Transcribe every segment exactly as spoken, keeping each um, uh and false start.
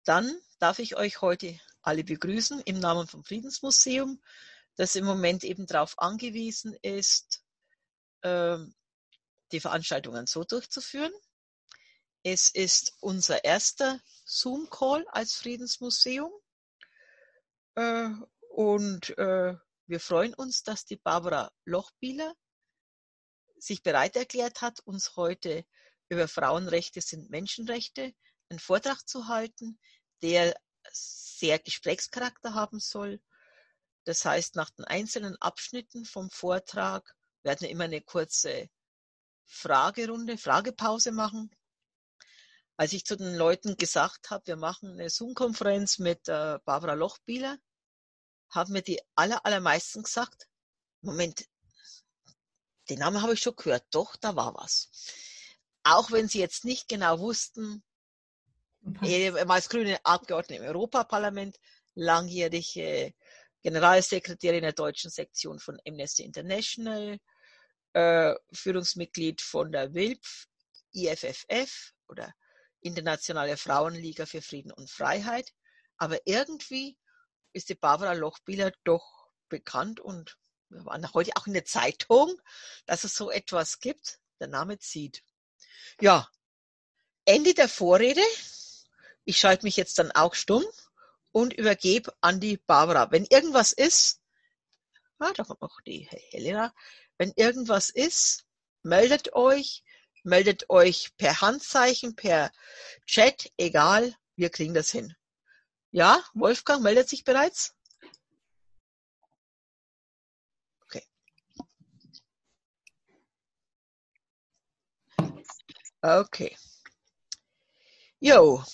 Dann darf ich euch heute alle begrüßen im Namen vom Friedensmuseum, das im Moment eben darauf angewiesen ist, die Veranstaltungen so durchzuführen. Es ist unser erster Zoom-Call als Friedensmuseum und wir freuen uns, dass die Barbara Lochbihler sich bereit erklärt hat, uns heute über Frauenrechte sind Menschenrechte einen Vortrag zu halten, der sehr Gesprächscharakter haben soll. Das heißt, nach den einzelnen Abschnitten vom Vortrag werden wir immer eine kurze Fragerunde, Fragepause machen. Als ich zu den Leuten gesagt habe, wir machen eine Zoom-Konferenz mit äh, Barbara Lochbihler, haben mir die aller, allermeisten gesagt, Moment, den Namen habe ich schon gehört, doch, da war was. Auch wenn sie jetzt nicht genau wussten, äh, als grüne Abgeordnete im Europaparlament, langjährige Generalsekretärin der deutschen Sektion von Amnesty International, äh, Führungsmitglied von der W I L P, I F F F oder Internationale Frauenliga für Frieden und Freiheit. Aber irgendwie ist die Barbara Lochbihler doch bekannt und wir waren heute auch in der Zeitung, dass es so etwas gibt. Der Name zieht. Ja, Ende der Vorrede. Ich schalte mich jetzt dann auch stumm und übergebe an die Barbara. Wenn irgendwas ist, ah, da kommt noch die Helena, wenn irgendwas ist, meldet euch, meldet euch per Handzeichen, per Chat, egal, wir kriegen das hin. Ja, Wolfgang meldet sich bereits? Okay. Okay. Jo.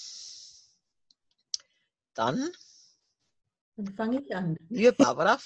Dann. Dann fange ich an. Liebe Barbara.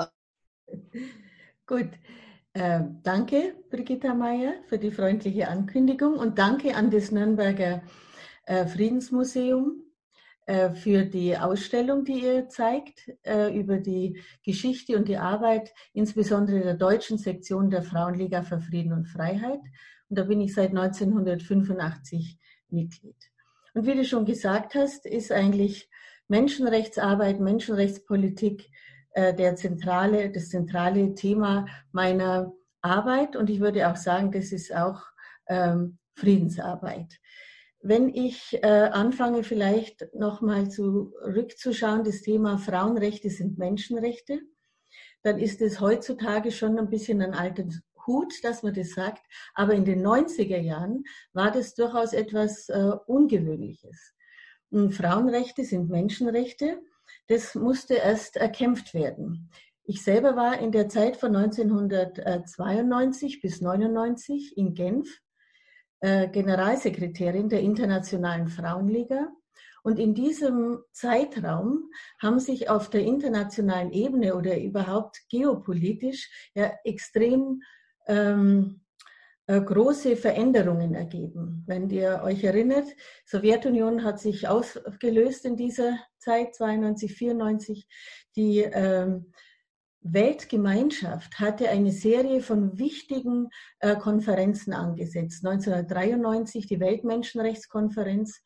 Gut. Äh, danke, Brigitta Meier, für die freundliche Ankündigung und danke an das Nürnberger äh, Friedensmuseum äh, für die Ausstellung, die ihr zeigt, äh, über die Geschichte und die Arbeit, insbesondere der deutschen Sektion der Frauenliga für Frieden und Freiheit. Und da bin ich seit neunzehnhundertfünfundachtzig Mitglied. Und wie du schon gesagt hast, ist eigentlich Menschenrechtsarbeit, Menschenrechtspolitik äh, der zentrale, das zentrale Thema meiner Arbeit. Und ich würde auch sagen, das ist auch ähm, Friedensarbeit. Wenn ich äh, anfange, vielleicht nochmal zurückzuschauen, das Thema Frauenrechte sind Menschenrechte, dann ist es heutzutage schon ein bisschen ein alter Hut, dass man das sagt. Aber in den neunziger Jahren war das durchaus etwas äh, Ungewöhnliches. Und Frauenrechte sind Menschenrechte. Das musste erst erkämpft werden. Ich selber war in der Zeit von neunzehnhundertzweiundneunzig bis neunundneunzig in Genf äh, Generalsekretärin der Internationalen Frauenliga. Und in diesem Zeitraum haben sich auf der internationalen Ebene oder überhaupt geopolitisch ja extrem ähm, große Veränderungen ergeben. Wenn ihr euch erinnert, die Sowjetunion hat sich aufgelöst in dieser Zeit, zweiundneunzig, vierundneunzig. Die ähm, Weltgemeinschaft hatte eine Serie von wichtigen äh, Konferenzen angesetzt. neunzehnhundertdreiundneunzig die Weltmenschenrechtskonferenz,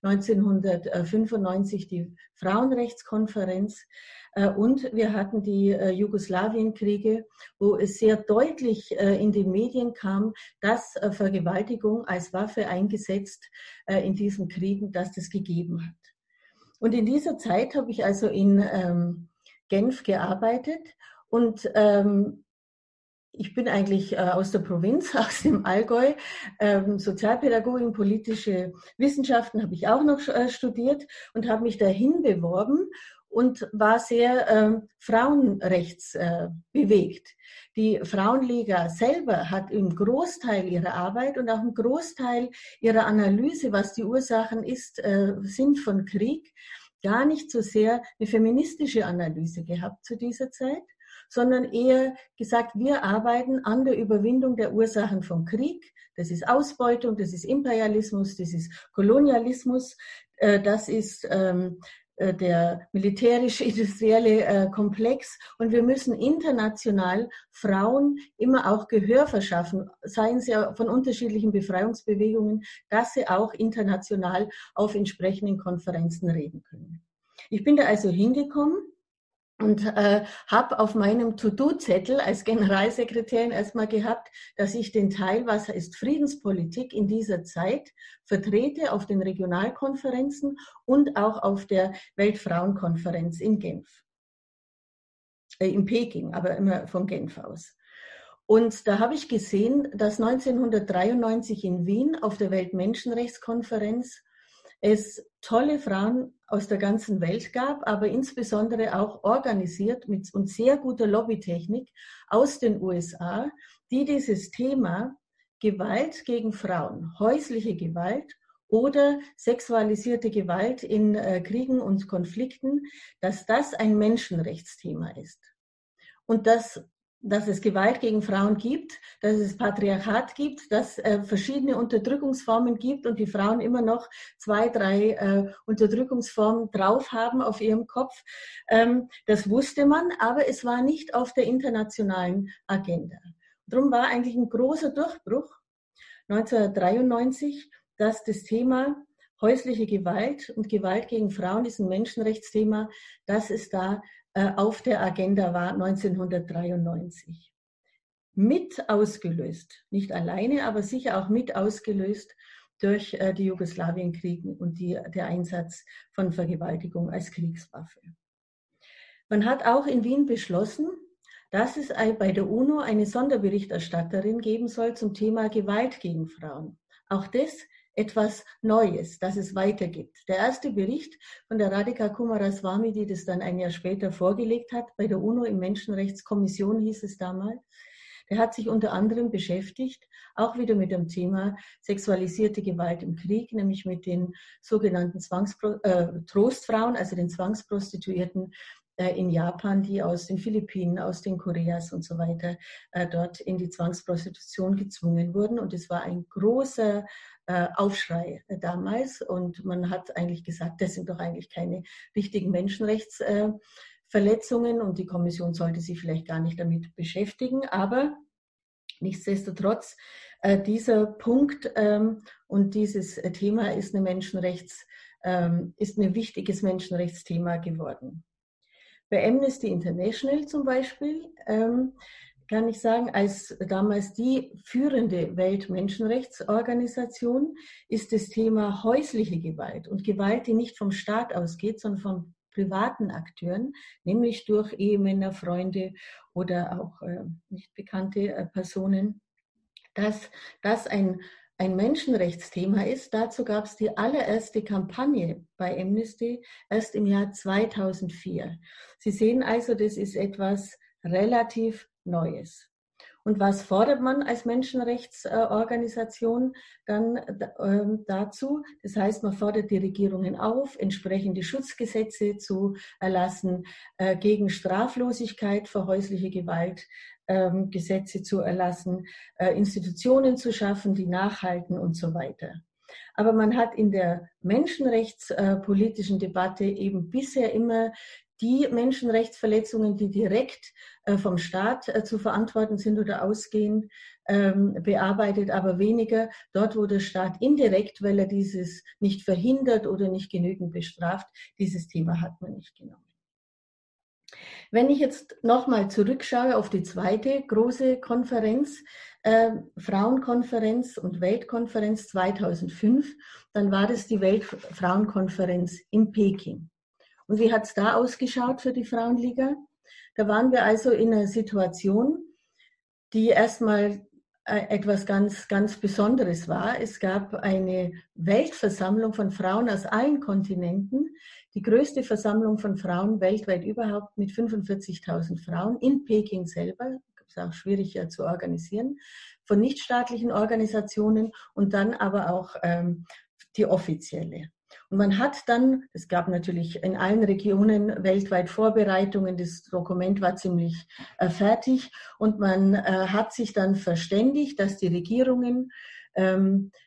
neunzehnhundertfünfundneunzig die Frauenrechtskonferenz äh, und wir hatten die äh, Jugoslawienkriege, wo es sehr deutlich äh, in den Medien kam, dass äh, Vergewaltigung als Waffe eingesetzt äh, in diesen Kriegen, dass das gegeben hat. Und in dieser Zeit habe ich also in ähm, Genf gearbeitet und ähm, ich bin eigentlich äh, aus der Provinz, aus dem Allgäu. Ähm, Sozialpädagogik, politische Wissenschaften habe ich auch noch äh, studiert und habe mich dahin beworben und war sehr äh, frauenrechts äh, bewegt. Die Frauenliga selber hat im Großteil ihrer Arbeit und auch im Großteil ihrer Analyse, was die Ursachen ist, äh, sind von Krieg, gar nicht so sehr eine feministische Analyse gehabt zu dieser Zeit, sondern eher gesagt, wir arbeiten an der Überwindung der Ursachen von Krieg. Das ist Ausbeutung, das ist Imperialismus, das ist Kolonialismus, das ist der militärisch-industrielle Komplex. Und wir müssen international Frauen immer auch Gehör verschaffen, seien sie von unterschiedlichen Befreiungsbewegungen, dass sie auch international auf entsprechenden Konferenzen reden können. Ich bin da also hingekommen und äh, habe auf meinem To-Do-Zettel als Generalsekretärin erstmal gehabt, dass ich den Teil, was ist Friedenspolitik in dieser Zeit, vertrete auf den Regionalkonferenzen und auch auf der Weltfrauenkonferenz in Genf, äh, in Peking, aber immer von Genf aus. Und da habe ich gesehen, dass neunzehnhundertdreiundneunzig in Wien auf der Weltmenschenrechtskonferenz es tolle Frauen aus der ganzen Welt gab, aber insbesondere auch organisiert mit und sehr guter Lobbytechnik aus den U S A, die dieses Thema Gewalt gegen Frauen, häusliche Gewalt oder sexualisierte Gewalt in äh, Kriegen und Konflikten, dass das ein Menschenrechtsthema ist. Und das dass es Gewalt gegen Frauen gibt, dass es Patriarchat gibt, dass äh, verschiedene Unterdrückungsformen gibt und die Frauen immer noch zwei, drei äh, Unterdrückungsformen drauf haben auf ihrem Kopf. Ähm, das wusste man, aber es war nicht auf der internationalen Agenda. Darum war eigentlich ein großer Durchbruch neunzehnhundertdreiundneunzig, dass das Thema häusliche Gewalt und Gewalt gegen Frauen ist ein Menschenrechtsthema, dass es da auf der Agenda war neunzehnhundertdreiundneunzig. Mit ausgelöst, nicht alleine, aber sicher auch mit ausgelöst durch äh, die Jugoslawienkriege und die, der Einsatz von Vergewaltigung als Kriegswaffe. Man hat auch in Wien beschlossen, dass es bei der UNO eine Sonderberichterstatterin geben soll zum Thema Gewalt gegen Frauen. Auch das etwas Neues, dass es weitergibt. Der erste Bericht von der Radhika Kumaraswamy, die das dann ein Jahr später vorgelegt hat, bei der UNO im Menschenrechtskommission hieß es damals, der hat sich unter anderem beschäftigt, auch wieder mit dem Thema sexualisierte Gewalt im Krieg, nämlich mit den sogenannten Zwangspro- äh, Trostfrauen, also den Zwangsprostituierten äh, in Japan, die aus den Philippinen, aus den Koreas und so weiter äh, dort in die Zwangsprostitution gezwungen wurden. Und es war ein großer Aufschrei damals und man hat eigentlich gesagt, das sind doch eigentlich keine richtigen Menschenrechtsverletzungen und die Kommission sollte sich vielleicht gar nicht damit beschäftigen, aber nichtsdestotrotz dieser Punkt und dieses Thema ist, eine Menschenrechts, ist ein wichtiges Menschenrechtsthema geworden. Bei Amnesty International zum Beispiel kann ich sagen, als damals die führende Weltmenschenrechtsorganisation ist das Thema häusliche Gewalt und Gewalt, die nicht vom Staat ausgeht, sondern von privaten Akteuren, nämlich durch Ehemänner, Freunde oder auch äh, nicht bekannte äh, Personen, dass das ein, ein Menschenrechtsthema ist. Dazu gab es die allererste Kampagne bei Amnesty erst im Jahr zweitausendvier. Sie sehen also, das ist etwas relativ Neues. Und was fordert man als Menschenrechtsorganisation dann äh, dazu? Das heißt, man fordert die Regierungen auf, entsprechende Schutzgesetze zu erlassen, äh, gegen Straflosigkeit für häusliche Gewalt äh, Gesetze zu erlassen, äh, Institutionen zu schaffen, die nachhalten und so weiter. Aber man hat in der menschenrechtspolitischen Debatte eben bisher immer die Menschenrechtsverletzungen, die direkt äh, vom Staat äh, zu verantworten sind oder ausgehen, ähm, bearbeitet, aber weniger dort, wo der Staat indirekt, weil er dieses nicht verhindert oder nicht genügend bestraft, dieses Thema hat man nicht genommen. Wenn ich jetzt nochmal zurückschaue auf die zweite große Konferenz, äh, Frauenkonferenz und Weltkonferenz zweitausendfünf, dann war das die Weltfrauenkonferenz in Peking. Und wie hat es da ausgeschaut für die Frauenliga? Da waren wir also in einer Situation, die erstmal etwas ganz, ganz Besonderes war. Es gab eine Weltversammlung von Frauen aus allen Kontinenten, die größte Versammlung von Frauen weltweit überhaupt mit fünfundvierzigtausend Frauen in Peking selber. Das ist auch schwierig zu organisieren, von nichtstaatlichen Organisationen und dann aber auch ähm, die offizielle. Und man hat dann, es gab natürlich in allen Regionen weltweit Vorbereitungen, das Dokument war ziemlich äh, fertig und man äh, hat sich dann verständigt, dass die Regierungen ähm,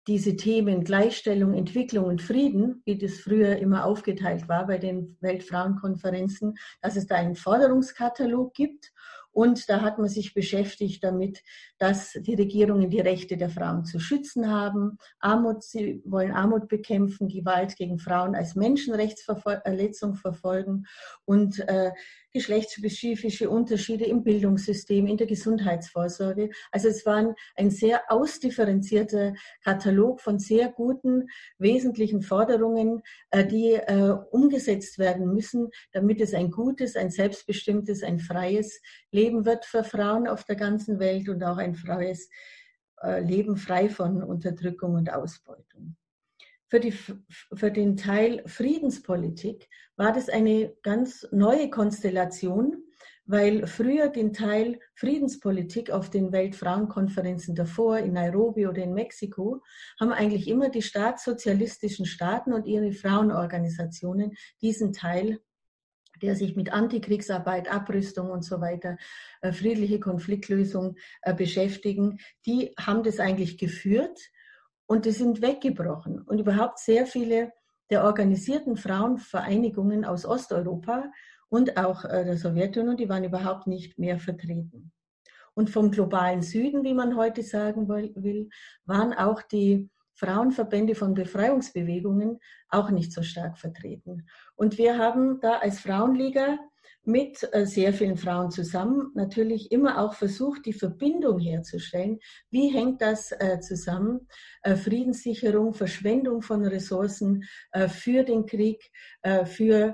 diese Themen Gleichstellung, Entwicklung und Frieden, wie das früher immer aufgeteilt war bei den Weltfrauenkonferenzen, dass es da einen Forderungskatalog gibt. Und da hat man sich beschäftigt damit, dass die Regierungen die Rechte der Frauen zu schützen haben. Armut, sie wollen Armut bekämpfen, Gewalt gegen Frauen als Menschenrechtsverletzung verfolgen und äh, geschlechtsspezifische Unterschiede im Bildungssystem, in der Gesundheitsvorsorge. Also es war ein sehr ausdifferenzierter Katalog von sehr guten, wesentlichen Forderungen, die äh, umgesetzt werden müssen, damit es ein gutes, ein selbstbestimmtes, ein freies Leben wird für Frauen auf der ganzen Welt und auch ein freies äh, Leben frei von Unterdrückung und Ausbeutung. Für, die, für den Teil Friedenspolitik war das eine ganz neue Konstellation, weil früher den Teil Friedenspolitik auf den Weltfrauenkonferenzen davor in Nairobi oder in Mexiko haben eigentlich immer die staatssozialistischen Staaten und ihre Frauenorganisationen diesen Teil, der sich mit Antikriegsarbeit, Abrüstung und so weiter, äh, friedliche Konfliktlösung äh, beschäftigen, die haben das eigentlich geführt. Und die sind weggebrochen. Und überhaupt sehr viele der organisierten Frauenvereinigungen aus Osteuropa und auch der Sowjetunion, die waren überhaupt nicht mehr vertreten. Und vom globalen Süden, wie man heute sagen will, waren auch die Frauenverbände von Befreiungsbewegungen auch nicht so stark vertreten. Und wir haben da als Frauenliga mit sehr vielen Frauen zusammen natürlich immer auch versucht, die Verbindung herzustellen. Wie hängt das zusammen? Friedenssicherung, Verschwendung von Ressourcen für den Krieg, für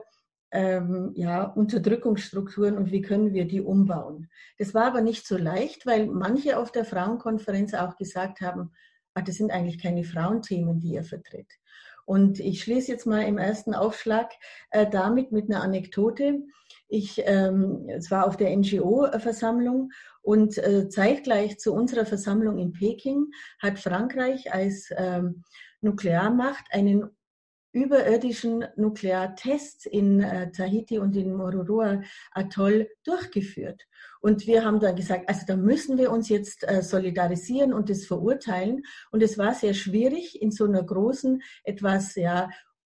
ähm, ja, Unterdrückungsstrukturen und wie können wir die umbauen? Das war aber nicht so leicht, weil manche auf der Frauenkonferenz auch gesagt haben, ah, das sind eigentlich keine Frauenthemen, die ihr vertritt. Und ich schließe jetzt mal im ersten Aufschlag äh, damit mit einer Anekdote. Ich, ähm, es war auf der N G O-Versammlung und äh, zeitgleich zu unserer Versammlung in Peking hat Frankreich als ähm, Nuklearmacht einen überirdischen Nukleartests in äh, Tahiti und in Mururoa Atoll durchgeführt. Und wir haben dann gesagt, also da müssen wir uns jetzt äh, solidarisieren und das verurteilen. Und es war sehr schwierig, in so einer großen, etwas ja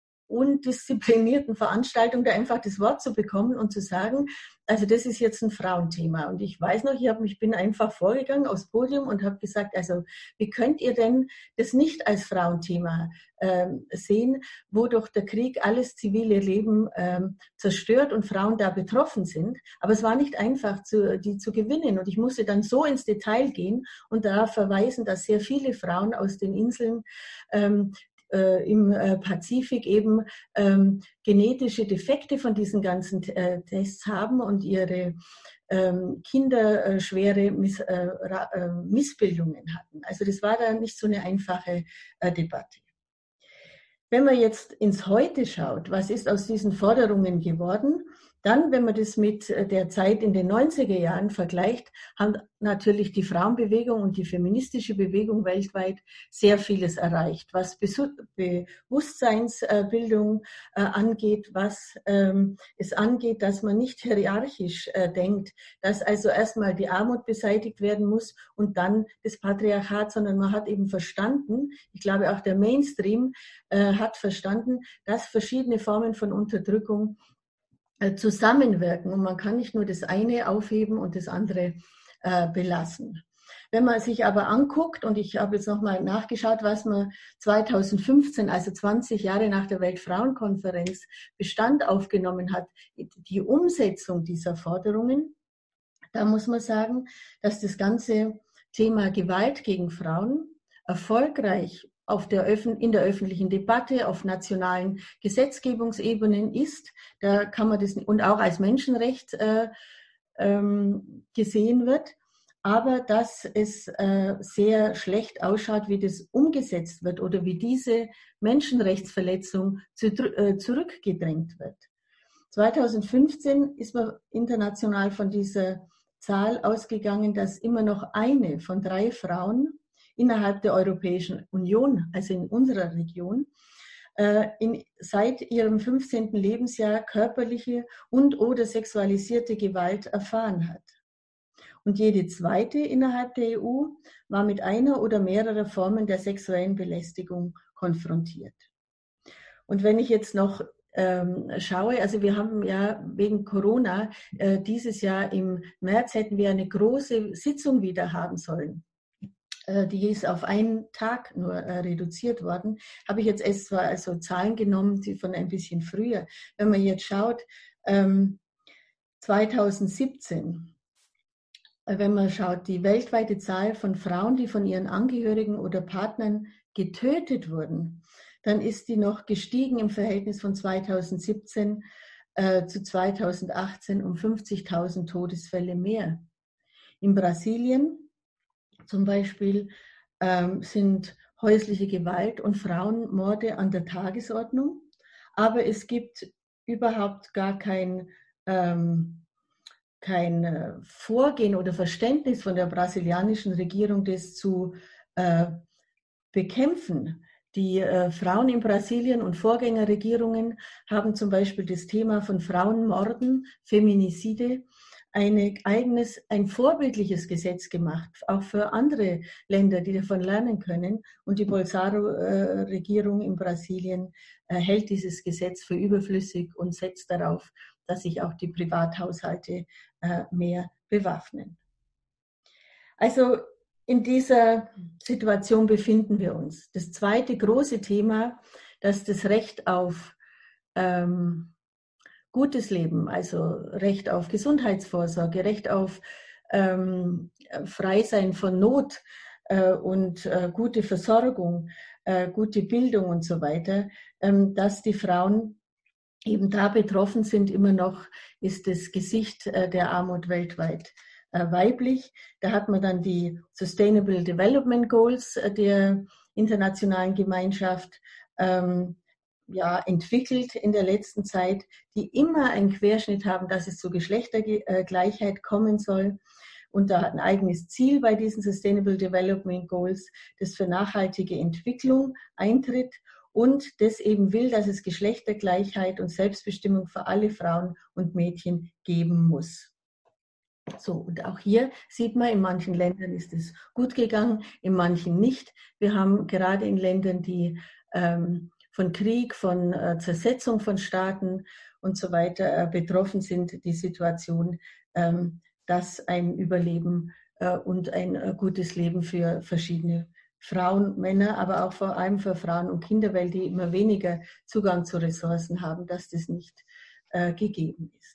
undisziplinierten Veranstaltung da einfach das Wort zu bekommen und zu sagen, also das ist jetzt ein Frauenthema. Und ich weiß noch, ich, hab, ich bin einfach vorgegangen aufs Podium und habe gesagt, also wie könnt ihr denn das nicht als Frauenthema ähm, sehen, wo doch der Krieg alles zivile Leben ähm, zerstört und Frauen da betroffen sind. Aber es war nicht einfach, zu, die zu gewinnen. Und ich musste dann so ins Detail gehen und da verweisen, dass sehr viele Frauen aus den Inseln ähm, im Pazifik eben ähm, genetische Defekte von diesen ganzen äh, Tests haben und ihre ähm, Kinder äh, schwere Miss, äh, äh, Missbildungen hatten. Also das war da nicht so eine einfache äh, Debatte. Wenn man jetzt ins Heute schaut, was ist aus diesen Forderungen geworden, dann, wenn man das mit der Zeit in den neunziger Jahren vergleicht, haben natürlich die Frauenbewegung und die feministische Bewegung weltweit sehr vieles erreicht, was Bewusstseinsbildung angeht, was es angeht, dass man nicht hierarchisch denkt, dass also erstmal die Armut beseitigt werden muss und dann das Patriarchat, sondern man hat eben verstanden, ich glaube auch der Mainstream hat verstanden, dass verschiedene Formen von Unterdrückung zusammenwirken und man kann nicht nur das eine aufheben und das andere äh, belassen. Wenn man sich aber anguckt, und ich habe jetzt nochmal nachgeschaut, was man zweitausendfünfzehn, also zwanzig Jahre nach der Weltfrauenkonferenz, Bestand aufgenommen hat, die Umsetzung dieser Forderungen, da muss man sagen, dass das ganze Thema Gewalt gegen Frauen erfolgreich auf der in der öffentlichen Debatte, auf nationalen Gesetzgebungsebenen ist. Da kann man das, und auch als Menschenrecht äh, ähm, gesehen wird. Aber dass es äh, sehr schlecht ausschaut, wie das umgesetzt wird oder wie diese Menschenrechtsverletzung zu, äh, zurückgedrängt wird. zweitausendfünfzehn ist man international von dieser Zahl ausgegangen, dass immer noch eine von drei Frauen innerhalb der Europäischen Union, also in unserer Region, äh, in, seit ihrem fünfzehnten Lebensjahr körperliche und oder sexualisierte Gewalt erfahren hat. und jede zweite innerhalb der E U war mit einer oder mehrerer Formen der sexuellen Belästigung konfrontiert. Und wenn ich jetzt noch ähm, schaue, also wir haben ja wegen Corona äh, dieses Jahr im März hätten wir eine große Sitzung wieder haben sollen. Äh, die ist auf einen Tag nur äh, reduziert worden. Habe ich jetzt erst zwar also Zahlen genommen, die von ein bisschen früher. Wenn man jetzt schaut, ähm, zweitausendsiebzehn, wenn man schaut, die weltweite Zahl von Frauen, die von ihren Angehörigen oder Partnern getötet wurden, dann ist die noch gestiegen im Verhältnis von zweitausendsiebzehn äh, zu zweitausendachtzehn um fünfzigtausend Todesfälle mehr. In Brasilien zum Beispiel ähm, sind häusliche Gewalt und Frauenmorde an der Tagesordnung, aber es gibt überhaupt gar kein ähm, kein Vorgehen oder Verständnis von der brasilianischen Regierung, das zu äh, bekämpfen. Die äh, Frauen in Brasilien und Vorgängerregierungen haben zum Beispiel das Thema von Frauenmorden, Feminicide, ein eigenes, ein vorbildliches Gesetz gemacht, auch für andere Länder, die davon lernen können. Und die Bolsonaro-Regierung in Brasilien äh, hält dieses Gesetz für überflüssig und setzt darauf, dass sich auch die Privathaushalte äh, mehr bewaffnen. Also in dieser Situation befinden wir uns. Das zweite große Thema, dass das Recht auf ähm, gutes Leben, also Recht auf Gesundheitsvorsorge, Recht auf ähm, Freisein von Not äh, und äh, gute Versorgung, äh, gute Bildung und so weiter, ähm, dass die Frauen eben da betroffen sind. Immer noch ist das Gesicht äh, der Armut weltweit äh, weiblich. Da hat man dann die Sustainable Development Goals äh, der internationalen Gemeinschaft ähm, ja, entwickelt in der letzten Zeit, die immer einen Querschnitt haben, dass es zur Geschlechtergleichheit kommen soll. Und da hat ein eigenes Ziel bei diesen Sustainable Development Goals, das für nachhaltige Entwicklung eintritt und das eben will, dass es Geschlechtergleichheit und Selbstbestimmung für alle Frauen und Mädchen geben muss. So, und auch hier sieht man, in manchen Ländern ist es gut gegangen, in manchen nicht. Wir haben gerade in Ländern, die ähm, von Krieg, von äh, Zersetzung von Staaten und so weiter äh, betroffen sind, die Situation, ähm, dass ein Überleben äh, und ein äh, gutes Leben für verschiedene Frauen, Männer, aber auch vor allem für Frauen und Kinder, weil die immer weniger Zugang zu Ressourcen haben, dass das nicht äh, gegeben ist.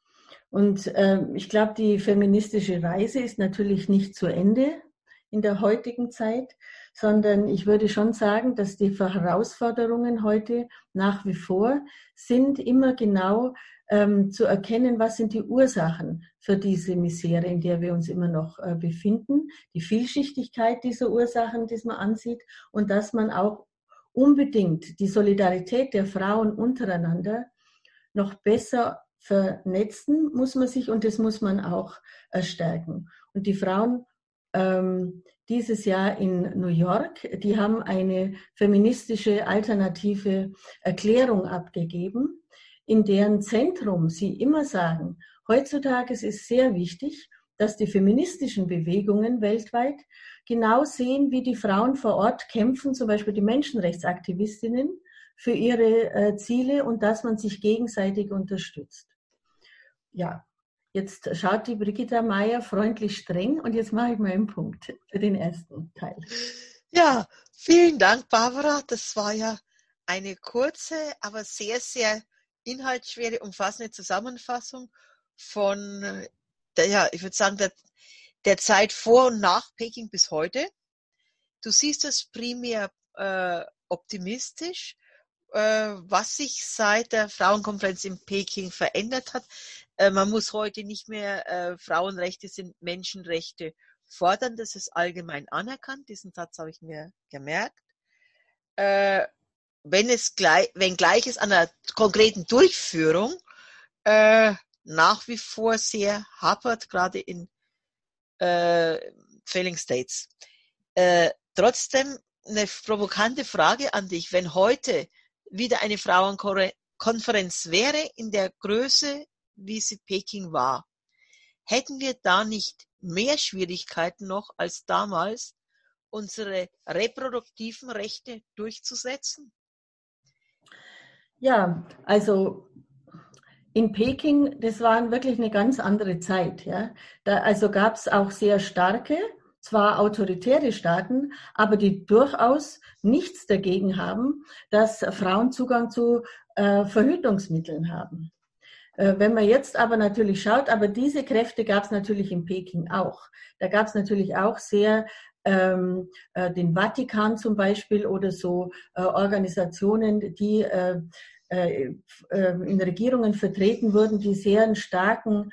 Und äh, ich glaube, die feministische Reise ist natürlich nicht zu Ende in der heutigen Zeit, sondern ich würde schon sagen, dass die Herausforderungen heute nach wie vor sind, immer genau ähm, zu erkennen, was sind die Ursachen für diese Misere, in der wir uns immer noch äh, befinden, die Vielschichtigkeit dieser Ursachen, die man ansieht und dass man auch unbedingt die Solidarität der Frauen untereinander noch besser vernetzen muss man sich und das muss man auch äh, stärken. Und die Frauen ähm, dieses Jahr in New York, die haben eine feministische alternative Erklärung abgegeben, in deren Zentrum sie immer sagen, heutzutage ist es sehr wichtig, dass die feministischen Bewegungen weltweit genau sehen, wie die Frauen vor Ort kämpfen, zum Beispiel die Menschenrechtsaktivistinnen, für ihre äh, Ziele und dass man sich gegenseitig unterstützt. Ja, jetzt schaut die Brigitta Meier freundlich streng und jetzt mache ich mal einen Punkt für den ersten Teil. Ja, vielen Dank, Barbara. Das war ja eine kurze, aber sehr, sehr inhaltsschwere, umfassende Zusammenfassung von der, ja, ich würde sagen, der, der Zeit vor und nach Peking bis heute. Du siehst es primär äh, optimistisch, äh, was sich seit der Frauenkonferenz in Peking verändert hat. Äh, man muss heute nicht mehr äh, Frauenrechte sind Menschenrechte fordern, das ist allgemein anerkannt. Diesen Satz habe ich mir gemerkt. Äh, wenn es gleich, wenn gleich es an der konkreten Durchführung äh, nach wie vor sehr hapert, gerade in äh, Failing States. Äh, trotzdem eine provokante Frage an dich. Wenn heute wieder eine Frauenkonferenz wäre in der Größe, wie sie Peking war, hätten wir da nicht mehr Schwierigkeiten noch als damals, unsere reproduktiven Rechte durchzusetzen? Ja, also in Peking, das war wirklich eine ganz andere Zeit. Ja. Da, also gab es auch sehr starke, zwar autoritäre Staaten, aber die durchaus nichts dagegen haben, dass Frauen Zugang zu äh, Verhütungsmitteln haben. Äh, wenn man jetzt aber natürlich schaut, aber diese Kräfte gab es natürlich in Peking auch. Da gab es natürlich auch sehr ähm, äh, den Vatikan zum Beispiel oder so äh, Organisationen, die äh, äh, in Regierungen vertreten wurden, die sehr einen starken,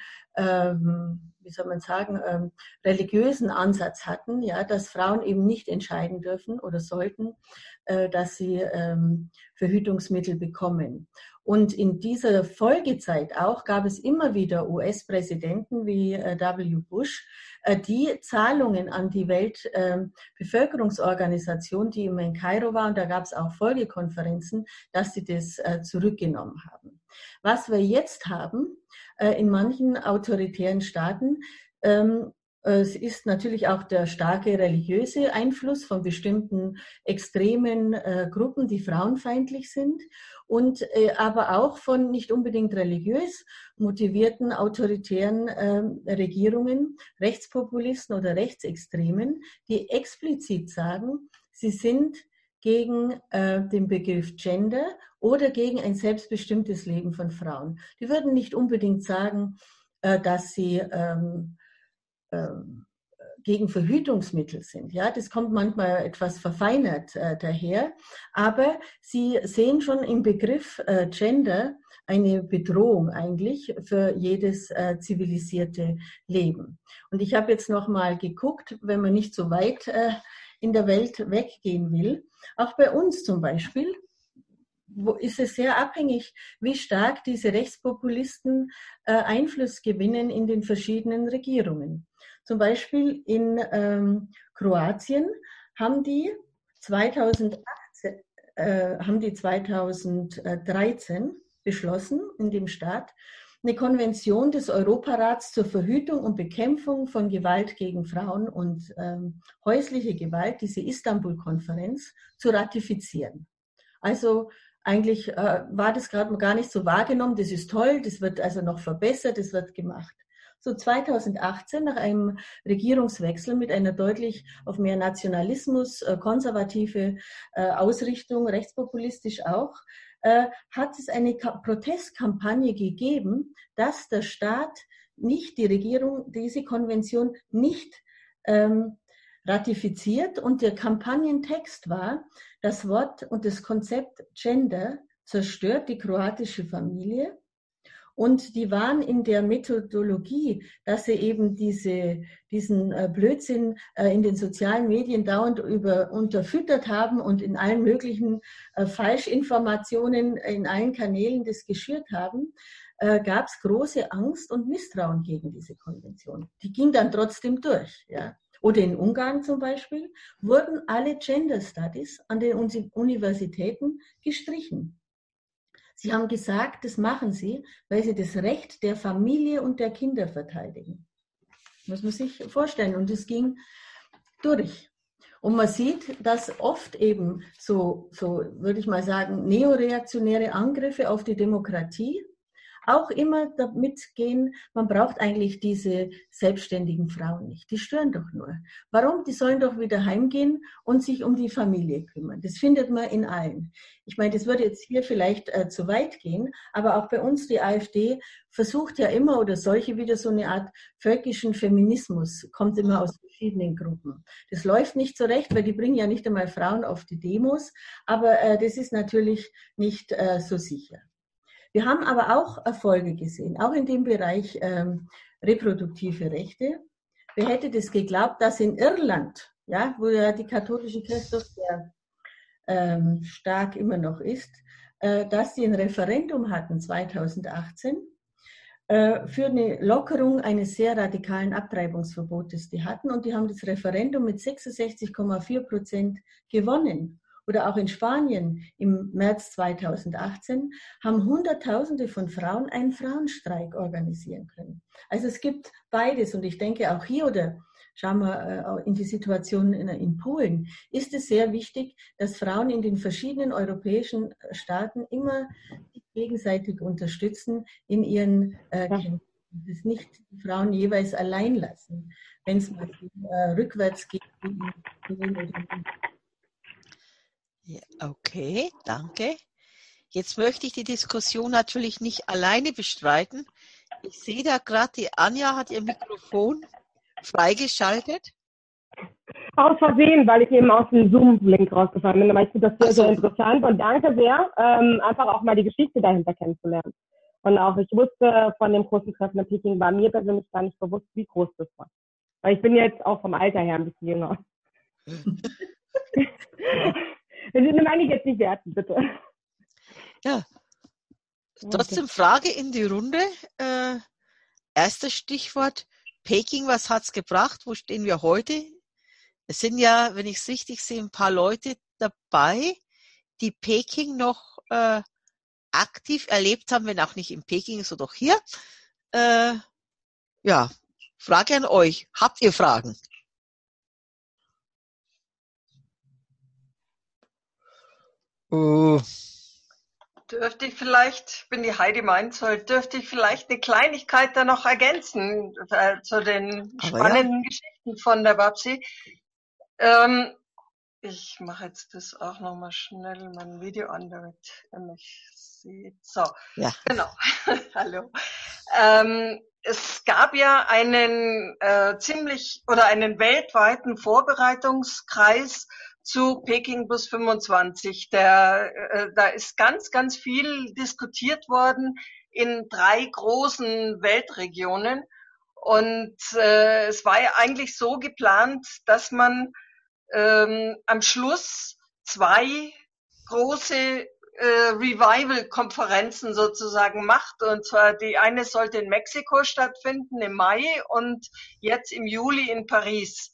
ähm, wie soll man sagen, ähm, religiösen Ansatz hatten, ja, dass Frauen eben nicht entscheiden dürfen oder sollten, äh, dass sie ähm, Verhütungsmittel bekommen. Und in dieser Folgezeit auch gab es immer wieder U S-Präsidenten wie äh, W. Bush, äh, die Zahlungen an die Weltbevölkerungsorganisation, äh, die immer in Kairo war, und da gab es auch Folgekonferenzen, dass sie das äh, zurückgenommen haben. Was wir jetzt haben äh, in manchen autoritären Staaten, ähm, es ist natürlich auch der starke religiöse Einfluss von bestimmten extremen äh, Gruppen, die frauenfeindlich sind, und äh, aber auch von nicht unbedingt religiös motivierten autoritären äh, Regierungen, Rechtspopulisten oder Rechtsextremen, die explizit sagen, sie sind gegen äh, den Begriff Gender oder gegen ein selbstbestimmtes Leben von Frauen. Die würden nicht unbedingt sagen, äh, dass sie ähm, ähm, gegen Verhütungsmittel sind. Ja, das kommt manchmal etwas verfeinert äh, daher, aber sie sehen schon im Begriff äh, Gender eine Bedrohung eigentlich für jedes äh, zivilisierte Leben. Und ich habe jetzt noch mal geguckt, wenn man nicht so weit äh, in der Welt weggehen will, auch bei uns zum Beispiel, wo ist es sehr abhängig, wie stark diese Rechtspopulisten äh, Einfluss gewinnen in den verschiedenen Regierungen. Zum Beispiel in ähm, Kroatien haben die zweitausendachtzehn, äh, haben die zweitausenddreizehn beschlossen, in dem Staat eine Konvention des Europarats zur Verhütung und Bekämpfung von Gewalt gegen Frauen und ähm, häusliche Gewalt, diese Istanbul-Konferenz, zu ratifizieren. Also eigentlich äh, war das gerade gar nicht so wahrgenommen. Das ist toll, das wird also noch verbessert, das wird gemacht. So zweitausendachtzehn, nach einem Regierungswechsel mit einer deutlich auf mehr Nationalismus, äh, konservative äh, Ausrichtung, rechtspopulistisch auch, äh, hat es eine Ka- Protestkampagne gegeben, dass der Staat nicht, die Regierung, diese Konvention nicht ähm, ratifiziert, und der Kampagnentext war: Das Wort und das Konzept Gender zerstört die kroatische Familie. Und die waren in der Methodologie, dass sie eben diese, diesen Blödsinn in den sozialen Medien dauernd über, unterfüttert haben und in allen möglichen Falschinformationen in allen Kanälen das geschürt haben, gab es große Angst und Misstrauen gegen diese Konvention. Die ging dann trotzdem durch, ja. Oder in Ungarn zum Beispiel wurden alle Gender Studies an den Universitäten gestrichen. Sie haben gesagt, das machen sie, weil sie das Recht der Familie und der Kinder verteidigen. Muss man sich vorstellen. Und es ging durch. Und man sieht, dass oft eben so, so würde ich mal sagen, neoreaktionäre Angriffe auf die Demokratie auch immer damit gehen, man braucht eigentlich diese selbstständigen Frauen nicht. Die stören doch nur. Warum? Die sollen doch wieder heimgehen und sich um die Familie kümmern. Das findet man in allen. Ich meine, das würde jetzt hier vielleicht äh, zu weit gehen, aber auch bei uns, die AfD, versucht ja immer, oder solche wieder so eine Art völkischen Feminismus, kommt immer aus verschiedenen Gruppen. Das läuft nicht so recht, weil die bringen ja nicht einmal Frauen auf die Demos, aber äh, das ist natürlich nicht äh, so sicher. Wir haben aber auch Erfolge gesehen, auch in dem Bereich ähm, reproduktive Rechte. Wer hätte das geglaubt, dass in Irland, ja, wo ja die katholische Kirche doch sehr ähm, stark immer noch ist, äh, dass sie ein Referendum hatten zweitausendachtzehn äh, für eine Lockerung eines sehr radikalen Abtreibungsverbotes, die hatten, und die haben das Referendum mit sechsundsechzig Komma vier Prozent gewonnen. oder auch in Spanien im März zweitausendachtzehn haben Hunderttausende von Frauen einen Frauenstreik organisieren können. Also es gibt beides und ich denke auch hier oder schauen wir in die Situation in, in Polen, ist es sehr wichtig, dass Frauen in den verschiedenen europäischen Staaten immer gegenseitig unterstützen in ihren äh, Kämpfen. Das nicht die Frauen jeweils allein lassen, wenn es mal äh, rückwärts geht. Ja, okay, danke. Jetzt möchte ich die Diskussion natürlich nicht alleine bestreiten. Ich sehe da gerade, die Anja hat ihr Mikrofon freigeschaltet. Aus Versehen, weil ich eben aus dem Zoom-Link rausgefallen bin. Aber ich finde das sehr, so. sehr interessant und danke sehr, ähm, einfach auch mal die Geschichte dahinter kennenzulernen. Und auch, ich wusste von dem großen Treffen in Peking, war mir persönlich gar nicht bewusst, wie groß das war. Weil ich bin jetzt auch vom Alter her ein bisschen jünger. Das meine ich jetzt nicht werten, bitte. Ja. Trotzdem Frage in die Runde. Äh, erstes Stichwort, Peking, was hat's gebracht? Wo stehen wir heute? Es sind ja, wenn ich es richtig sehe, ein paar Leute dabei, die Peking noch äh, aktiv erlebt haben, wenn auch nicht in Peking, so doch hier. Äh, ja, Frage an euch. Habt ihr Fragen? Uh. Dürfte ich vielleicht, ich bin die Heidi Meinzold, dürfte ich vielleicht eine Kleinigkeit da noch ergänzen äh, zu den Aber spannenden ja. Geschichten von der Babsi. Ähm, ich mache jetzt das auch nochmal schnell mein Video an, damit ihr mich seht. So, Ja. genau. Hallo. Ähm, es gab ja einen äh, ziemlich oder einen weltweiten Vorbereitungskreis zu Peking plus fünfundzwanzig. Der, äh, da ist ganz, ganz viel diskutiert worden in drei großen Weltregionen. Und äh, es war ja eigentlich so geplant, dass man ähm, am Schluss zwei große äh, Revival-Konferenzen sozusagen macht. Und zwar die eine sollte in Mexiko stattfinden im Mai und jetzt im Juli in Paris.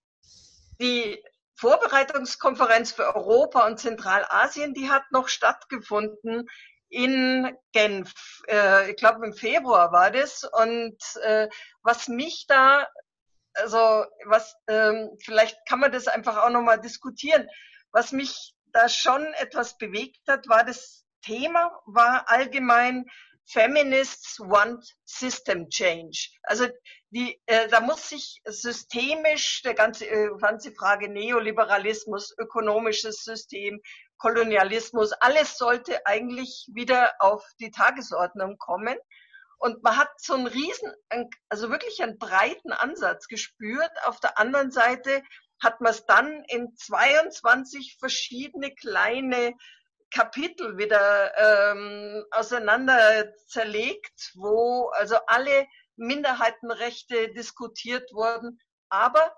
Die Vorbereitungskonferenz für Europa und Zentralasien, die hat noch stattgefunden in Genf. Äh, ich glaube, im Februar war das. Und äh, was mich da, also was, ähm, vielleicht kann man das einfach auch nochmal diskutieren. Was mich da schon etwas bewegt hat, war das Thema, war allgemein Feminists want System Change. Also die, äh, da muss sich systemisch der ganze, äh, ganze Frage Neoliberalismus, ökonomisches System, Kolonialismus, alles sollte eigentlich wieder auf die Tagesordnung kommen. Und man hat so einen riesen, also wirklich einen breiten Ansatz gespürt. Auf der anderen Seite hat man es dann in zweiundzwanzig verschiedene kleine Kapitel wieder ähm, auseinander zerlegt, wo also alle Minderheitenrechte diskutiert wurden. Aber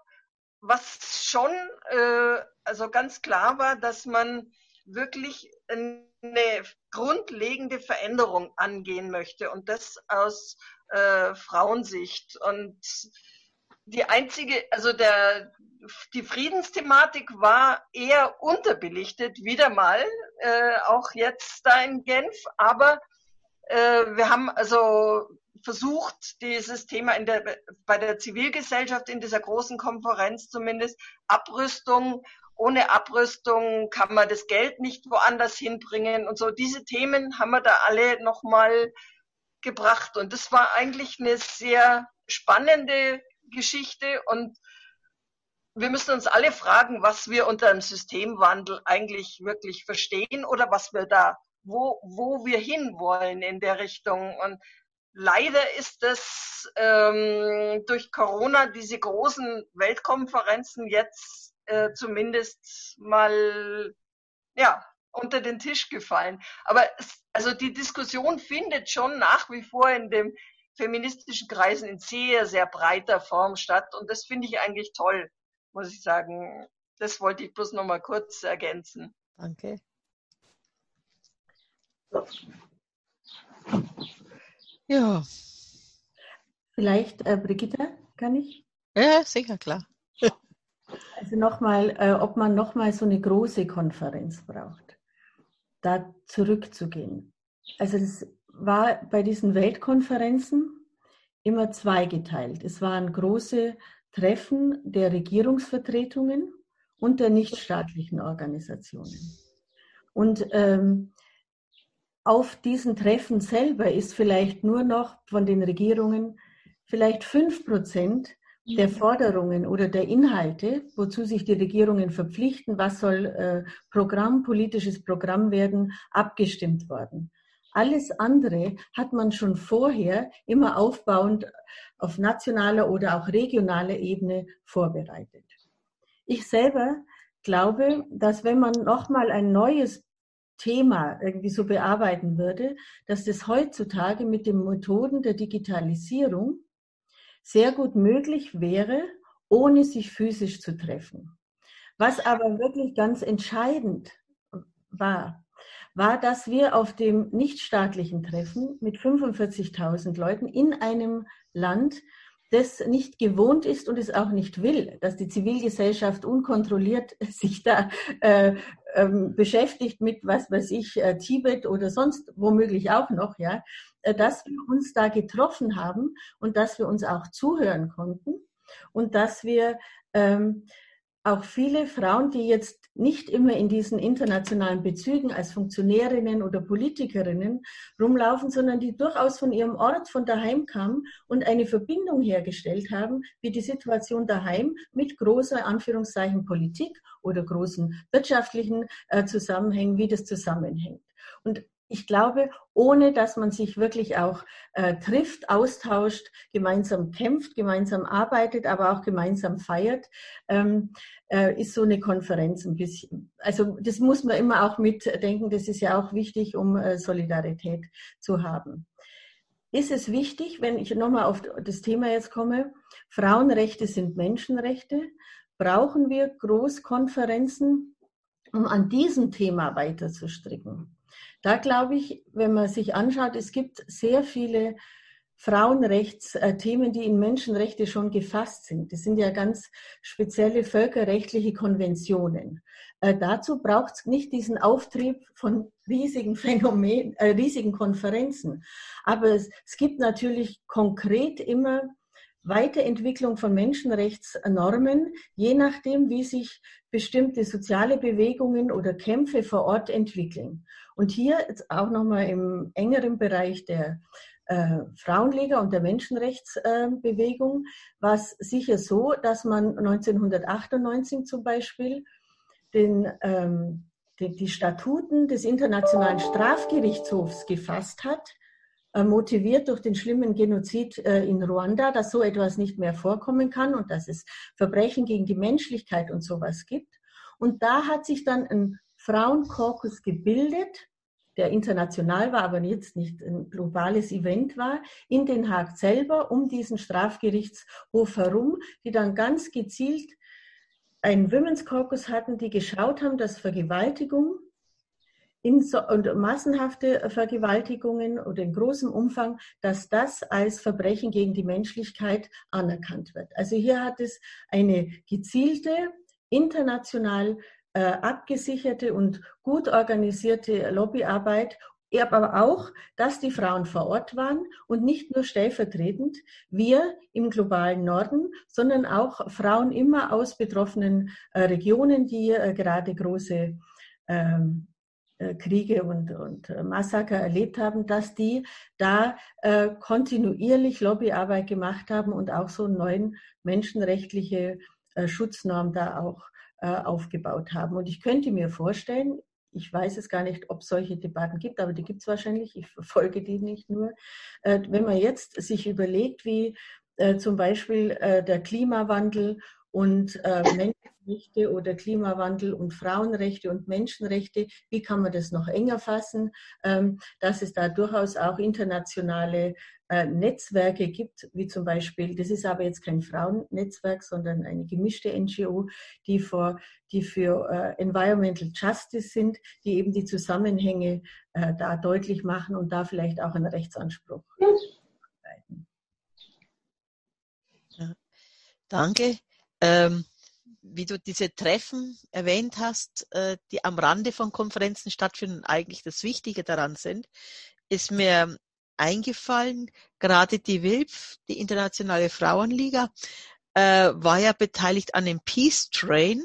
was schon äh, also ganz klar war, dass man wirklich eine grundlegende Veränderung angehen möchte und das aus äh, Frauensicht. Und die einzige, also der, die Friedensthematik war eher unterbelichtet, wieder mal, äh, auch jetzt da in Genf, aber äh, wir haben also versucht, dieses Thema in der, bei der Zivilgesellschaft in dieser großen Konferenz zumindest, Abrüstung, ohne Abrüstung kann man das Geld nicht woanders hinbringen und so. Diese Themen haben wir da alle nochmal gebracht und das war eigentlich eine sehr spannende Geschichte und wir müssen uns alle fragen, was wir unter einem Systemwandel eigentlich wirklich verstehen oder was wir da, wo, wo wir hinwollen in der Richtung. Und leider ist es ähm, durch Corona diese großen Weltkonferenzen jetzt äh, zumindest mal ja unter den Tisch gefallen. Aber es, also die Diskussion findet schon nach wie vor in den feministischen Kreisen in sehr, sehr breiter Form statt. Und das finde ich eigentlich toll, muss ich sagen. Das wollte ich bloß noch mal kurz ergänzen. Danke. Ja. Vielleicht, äh, Brigitte, kann ich? Ja, sicher, klar. Also nochmal, äh, ob man nochmal so eine große Konferenz braucht, da zurückzugehen. Also das war bei diesen Weltkonferenzen immer zweigeteilt. Es waren große Treffen der Regierungsvertretungen und der nichtstaatlichen Organisationen. Und ähm, auf diesen Treffen selber ist vielleicht nur noch von den Regierungen vielleicht fünf Prozent der Forderungen oder der Inhalte, wozu sich die Regierungen verpflichten, was soll äh, Programm, politisches Programm werden, abgestimmt worden. Alles andere hat man schon vorher immer aufbauend auf nationaler oder auch regionaler Ebene vorbereitet. Ich selber glaube, dass wenn man nochmal ein neues Thema irgendwie so bearbeiten würde, dass das heutzutage mit den Methoden der Digitalisierung sehr gut möglich wäre, ohne sich physisch zu treffen. Was aber wirklich ganz entscheidend war, war, dass wir auf dem nichtstaatlichen Treffen mit fünfundvierzigtausend Leuten in einem Land, das nicht gewohnt ist und es auch nicht will, dass die Zivilgesellschaft unkontrolliert sich da äh, ähm, beschäftigt mit, was weiß ich, äh, Tibet oder sonst womöglich auch noch, ja, äh, dass wir uns da getroffen haben und dass wir uns auch zuhören konnten und dass wir ähm, auch viele Frauen, die jetzt nicht immer in diesen internationalen Bezügen als Funktionärinnen oder Politikerinnen rumlaufen, sondern die durchaus von ihrem Ort, von daheim kamen und eine Verbindung hergestellt haben, wie die Situation daheim mit großer Anführungszeichen Politik oder großen wirtschaftlichen äh, Zusammenhängen, wie das zusammenhängt. Und ich glaube, ohne dass man sich wirklich auch äh, trifft, austauscht, gemeinsam kämpft, gemeinsam arbeitet, aber auch gemeinsam feiert, ähm, äh, ist so eine Konferenz ein bisschen. Also das muss man immer auch mitdenken. Das ist ja auch wichtig, um äh, Solidarität zu haben. Ist es wichtig, wenn ich nochmal auf das Thema jetzt komme, Frauenrechte sind Menschenrechte, brauchen wir Großkonferenzen, um an diesem Thema weiter zu stricken? Da glaube ich, wenn man sich anschaut, es gibt sehr viele Frauenrechtsthemen, die in Menschenrechte schon gefasst sind. Das sind ja ganz spezielle völkerrechtliche Konventionen. Äh, dazu braucht es nicht diesen Auftrieb von riesigen Phänomenen, äh, riesigen Konferenzen. Aber es, es gibt natürlich konkret immer Weiterentwicklung von Menschenrechtsnormen, je nachdem, wie sich bestimmte soziale Bewegungen oder Kämpfe vor Ort entwickeln. Und hier jetzt auch nochmal im engeren Bereich der äh, Frauenliga und der Menschenrechtsbewegung äh, war es sicher so, dass man neunzehnhundertachtundneunzig zum Beispiel den, ähm, die, die Statuten des Internationalen Strafgerichtshofs gefasst hat, motiviert durch den schlimmen Genozid in Ruanda, dass so etwas nicht mehr vorkommen kann und dass es Verbrechen gegen die Menschlichkeit und sowas gibt. Und da hat sich dann ein Frauenkorpus gebildet, der international war, aber jetzt nicht ein globales Event war, in Den Haag selber, um diesen Strafgerichtshof herum, die dann ganz gezielt einen Women's Caucus hatten, die geschaut haben, dass Vergewaltigung In so, und massenhafte Vergewaltigungen oder in großem Umfang, dass das als Verbrechen gegen die Menschlichkeit anerkannt wird. Also hier hat es eine gezielte, international äh, abgesicherte und gut organisierte Lobbyarbeit, aber auch, dass die Frauen vor Ort waren und nicht nur stellvertretend wir im globalen Norden, sondern auch Frauen immer aus betroffenen äh, Regionen, die äh, gerade große ähm, Kriege und, und Massaker erlebt haben, dass die da äh, kontinuierlich Lobbyarbeit gemacht haben und auch so eine neue menschenrechtliche äh, Schutznorm da auch äh, aufgebaut haben. Und ich könnte mir vorstellen, ich weiß es gar nicht, ob es solche Debatten gibt, aber die gibt es wahrscheinlich, ich verfolge die nicht nur, äh, wenn man jetzt sich überlegt, wie äh, zum Beispiel äh, der Klimawandel und äh, Menschenrechte oder Klimawandel und Frauenrechte und Menschenrechte, wie kann man das noch enger fassen, ähm, dass es da durchaus auch internationale äh, Netzwerke gibt, wie zum Beispiel, das ist aber jetzt kein Frauennetzwerk, sondern eine gemischte N G O, die, vor, die für äh, Environmental Justice sind, die eben die Zusammenhänge äh, da deutlich machen und da vielleicht auch einen Rechtsanspruch leiten. Ja, danke. Ähm, wie du diese Treffen erwähnt hast, äh, die am Rande von Konferenzen stattfinden, eigentlich das Wichtige daran sind, ist mir eingefallen, gerade die W I L F, die Internationale Frauenliga, äh, war ja beteiligt an dem Peace Train,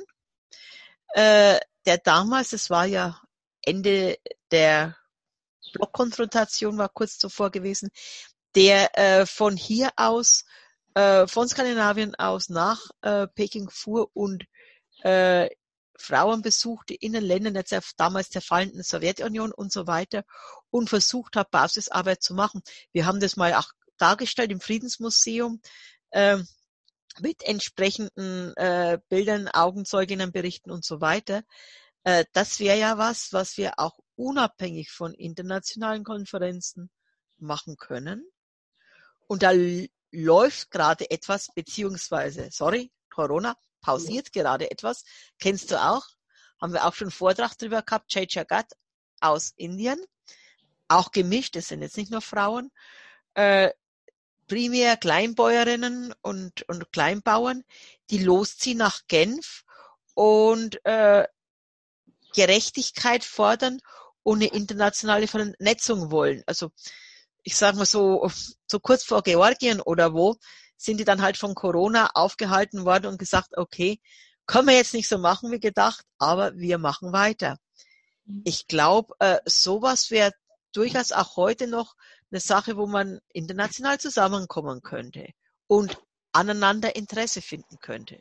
äh, der damals, es war ja Ende der Blockkonfrontation, war kurz zuvor gewesen, der äh, von hier aus, äh, von Skandinavien aus nach äh, Peking fuhr und äh, Frauen besuchte in den Ländern der damals zerfallenden Sowjetunion und so weiter und versucht hat, Basisarbeit zu machen. Wir haben das mal auch dargestellt im Friedensmuseum äh, mit entsprechenden äh, Bildern, Augenzeuginnenberichten und so weiter. Äh, das wäre ja was, was wir auch unabhängig von internationalen Konferenzen machen können. Und da l- läuft gerade etwas, beziehungsweise, sorry, Corona, pausiert gerade etwas. Kennst du auch? Haben wir auch schon einen Vortrag drüber gehabt. Jai Jagat aus Indien. Auch gemischt, es sind jetzt nicht nur Frauen. Äh, primär Kleinbäuerinnen und, und Kleinbauern, die losziehen nach Genf und äh, Gerechtigkeit fordern und eine internationale Vernetzung wollen. Also ich sage mal so, so kurz vor Georgien oder wo, sind die dann halt von Corona aufgehalten worden und gesagt, okay, können wir jetzt nicht so machen wie gedacht, aber wir machen weiter. Ich glaube, äh, sowas wäre durchaus auch heute noch eine Sache, wo man international zusammenkommen könnte und aneinander Interesse finden könnte.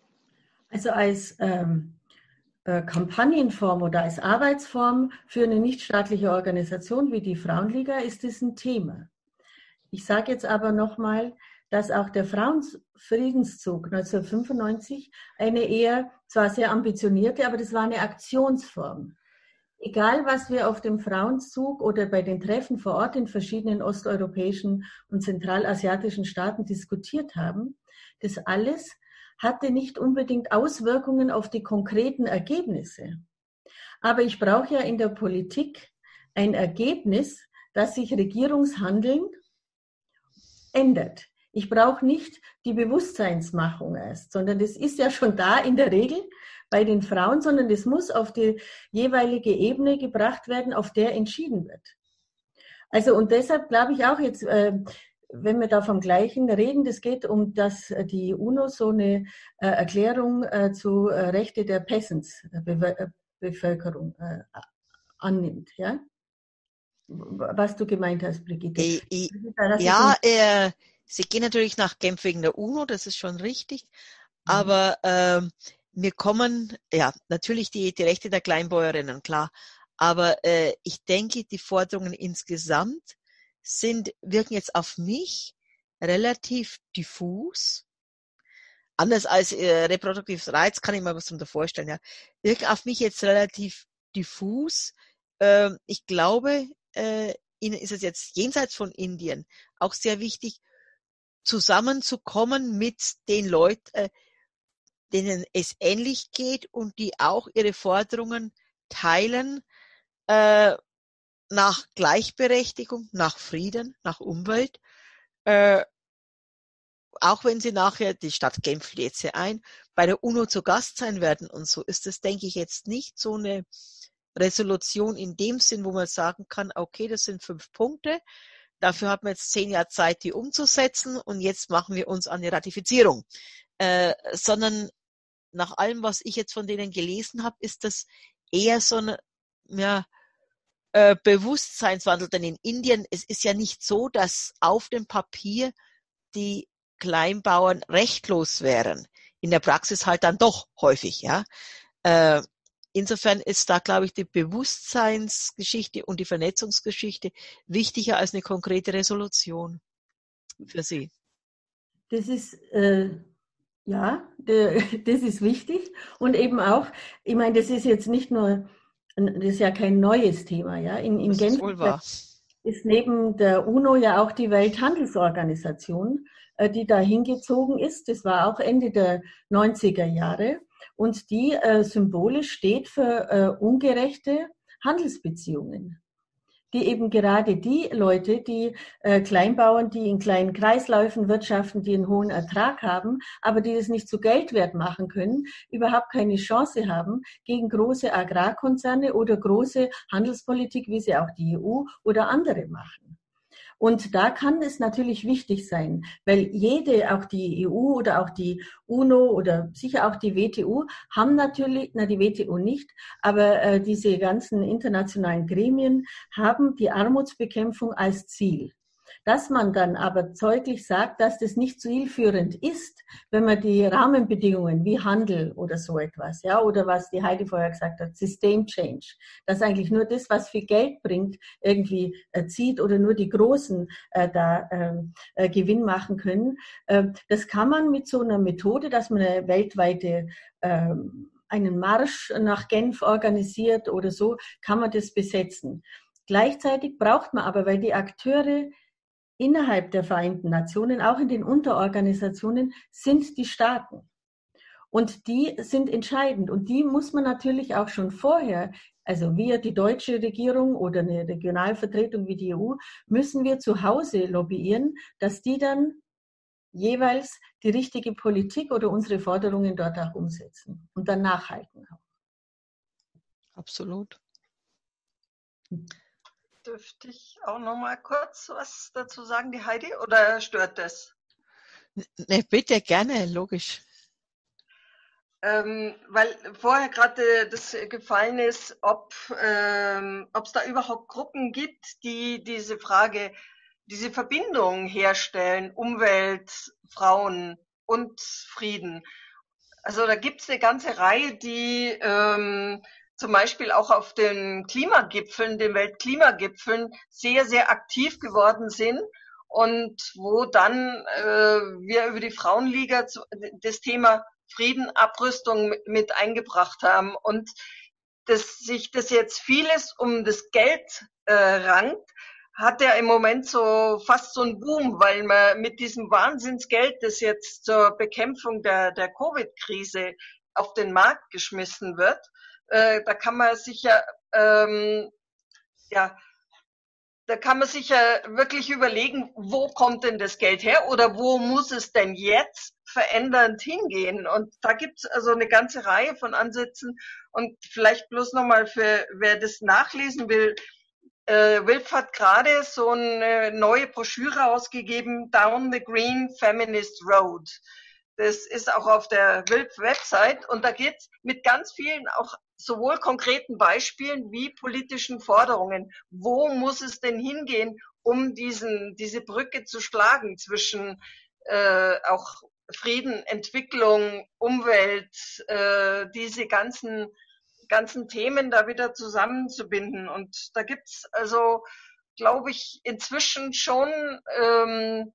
Also als ähm, äh, Kampagnenform oder als Arbeitsform für eine nichtstaatliche Organisation wie die Frauenliga ist es ein Thema. Ich sage jetzt aber nochmal, dass auch der Frauenfriedenszug neunzehnhundertfünfundneunzig eine eher, zwar sehr ambitionierte, aber das war eine Aktionsform. Egal, was wir auf dem Frauenzug oder bei den Treffen vor Ort in verschiedenen osteuropäischen und zentralasiatischen Staaten diskutiert haben, das alles hatte nicht unbedingt Auswirkungen auf die konkreten Ergebnisse. Aber ich brauche ja in der Politik ein Ergebnis, dass sich Regierungshandeln ändert. Ich brauche nicht die Bewusstseinsmachung erst, sondern das ist ja schon da in der Regel bei den Frauen, sondern das muss auf die jeweilige Ebene gebracht werden, auf der entschieden wird. Also und deshalb glaube ich auch jetzt, äh, wenn wir da vom Gleichen reden, das geht um, dass die UNO so eine äh, Erklärung äh, zu äh, Rechte der Peasants, der Be- Bevölkerung äh, annimmt, ja? Was du gemeint hast, Brigitte. Äh, äh, Das ja, äh, sie gehen natürlich nach Genf wegen der UNO, das ist schon richtig. Aber ähm, wir kommen, ja, natürlich die, die Rechte der Kleinbäuerinnen, klar. Aber äh, ich denke, die Forderungen insgesamt sind, wirken jetzt auf mich relativ diffus. Anders als äh, reproduktives Reiz kann ich mir was darunter vorstellen, ja. Wirken auf mich jetzt relativ diffus. Ähm, ich glaube, äh, Ihnen ist es jetzt jenseits von Indien auch sehr wichtig, zusammenzukommen mit den Leuten, äh, denen es ähnlich geht und die auch ihre Forderungen teilen äh, nach Gleichberechtigung, nach Frieden, nach Umwelt. Äh, auch wenn sie nachher, die Stadt Genf lädt sie ein, bei der UNO zu Gast sein werden und so, ist das, denke ich, jetzt nicht so eine Resolution in dem Sinn, wo man sagen kann, okay, das sind fünf Punkte, dafür hat man jetzt zehn Jahre Zeit, die umzusetzen und jetzt machen wir uns an die Ratifizierung. Äh, sondern nach allem, was ich jetzt von denen gelesen habe, ist das eher so ein ja, äh, Bewusstseinswandel. Denn in Indien, es ist ja nicht so, dass auf dem Papier die Kleinbauern rechtlos wären. In der Praxis halt dann doch häufig, ja. Äh, insofern ist da, glaube ich, die Bewusstseinsgeschichte und die Vernetzungsgeschichte wichtiger als eine konkrete Resolution für Sie. Das ist äh Ja, das ist wichtig und eben auch, ich meine, das ist jetzt nicht nur, das ist ja kein neues Thema, ja. In, in Das Genf ist wohl wahr. ist neben der UNO ja auch die Welthandelsorganisation, die da hingezogen ist. Das war auch Ende der neunziger Jahre und die äh, symbolisch steht für äh, ungerechte Handelsbeziehungen. die eben gerade die Leute, die äh, Kleinbauern, die in kleinen Kreisläufen wirtschaften, die einen hohen Ertrag haben, aber die das nicht zu Geldwert machen können, überhaupt keine Chance haben gegen große Agrarkonzerne oder große Handelspolitik, wie sie auch die E U oder andere machen. Und da kann es natürlich wichtig sein, weil jede, auch die E U oder auch die UNO oder sicher auch die W T O, haben natürlich, na die W T O nicht, aber äh, diese ganzen internationalen Gremien haben die Armutsbekämpfung als Ziel. Dass man dann aber deutlich sagt, dass das nicht zielführend ist, wenn man die Rahmenbedingungen wie Handel oder so etwas, ja, oder was die Heidi vorher gesagt hat, System Change, dass eigentlich nur das, was viel Geld bringt, irgendwie äh, zieht oder nur die Großen äh, da äh, Gewinn machen können. Äh, das kann man mit so einer Methode, dass man eine weltweite äh, einen Marsch nach Genf organisiert oder so, kann man das besetzen. Gleichzeitig braucht man aber, weil die Akteure innerhalb der Vereinten Nationen, auch in den Unterorganisationen, sind die Staaten. Und die sind entscheidend. Und die muss man natürlich auch schon vorher, also wir, die deutsche Regierung oder eine Regionalvertretung wie die E U, müssen wir zu Hause lobbyieren, dass die dann jeweils die richtige Politik oder unsere Forderungen dort auch umsetzen und dann nachhalten. Absolut. Dürfte ich auch noch mal kurz was dazu sagen, die Heidi, oder stört das? Ne, bitte, gerne, logisch. Ähm, weil vorher gerade das gefallen ist, ob ähm, ob es da überhaupt Gruppen gibt, die diese Frage, diese Verbindung herstellen, Umwelt, Frauen und Frieden. Also da gibt es eine ganze Reihe, die ähm, zum Beispiel auch auf den Klimagipfeln, den Weltklimagipfeln, sehr, sehr aktiv geworden sind und wo dann äh, wir über die Frauenliga zu, das Thema Frieden, Abrüstung mit eingebracht haben und dass sich das jetzt vieles um das Geld äh, rankt, hat ja im Moment so fast so einen Boom, weil man mit diesem Wahnsinnsgeld, das jetzt zur Bekämpfung der, der Covid-Krise auf den Markt geschmissen wird, äh, da kann man sich ja, ähm, ja, da kann man sich ja wirklich überlegen, wo kommt denn das Geld her oder wo muss es denn jetzt verändernd hingehen? Und da gibt's also eine ganze Reihe von Ansätzen. Und vielleicht bloß nochmal für wer das nachlesen will, äh, W I L F hat gerade so eine neue Broschüre ausgegeben, Down the Green Feminist Road. Das ist auch auf der W I L F-Website und da geht's mit ganz vielen auch sowohl konkreten Beispielen wie politischen Forderungen. Wo muss es denn hingehen, um diesen, diese Brücke zu schlagen zwischen äh, auch Frieden, Entwicklung, Umwelt, äh, diese ganzen ganzen Themen da wieder zusammenzubinden. Und da gibt's also, glaube ich, inzwischen schon, ähm,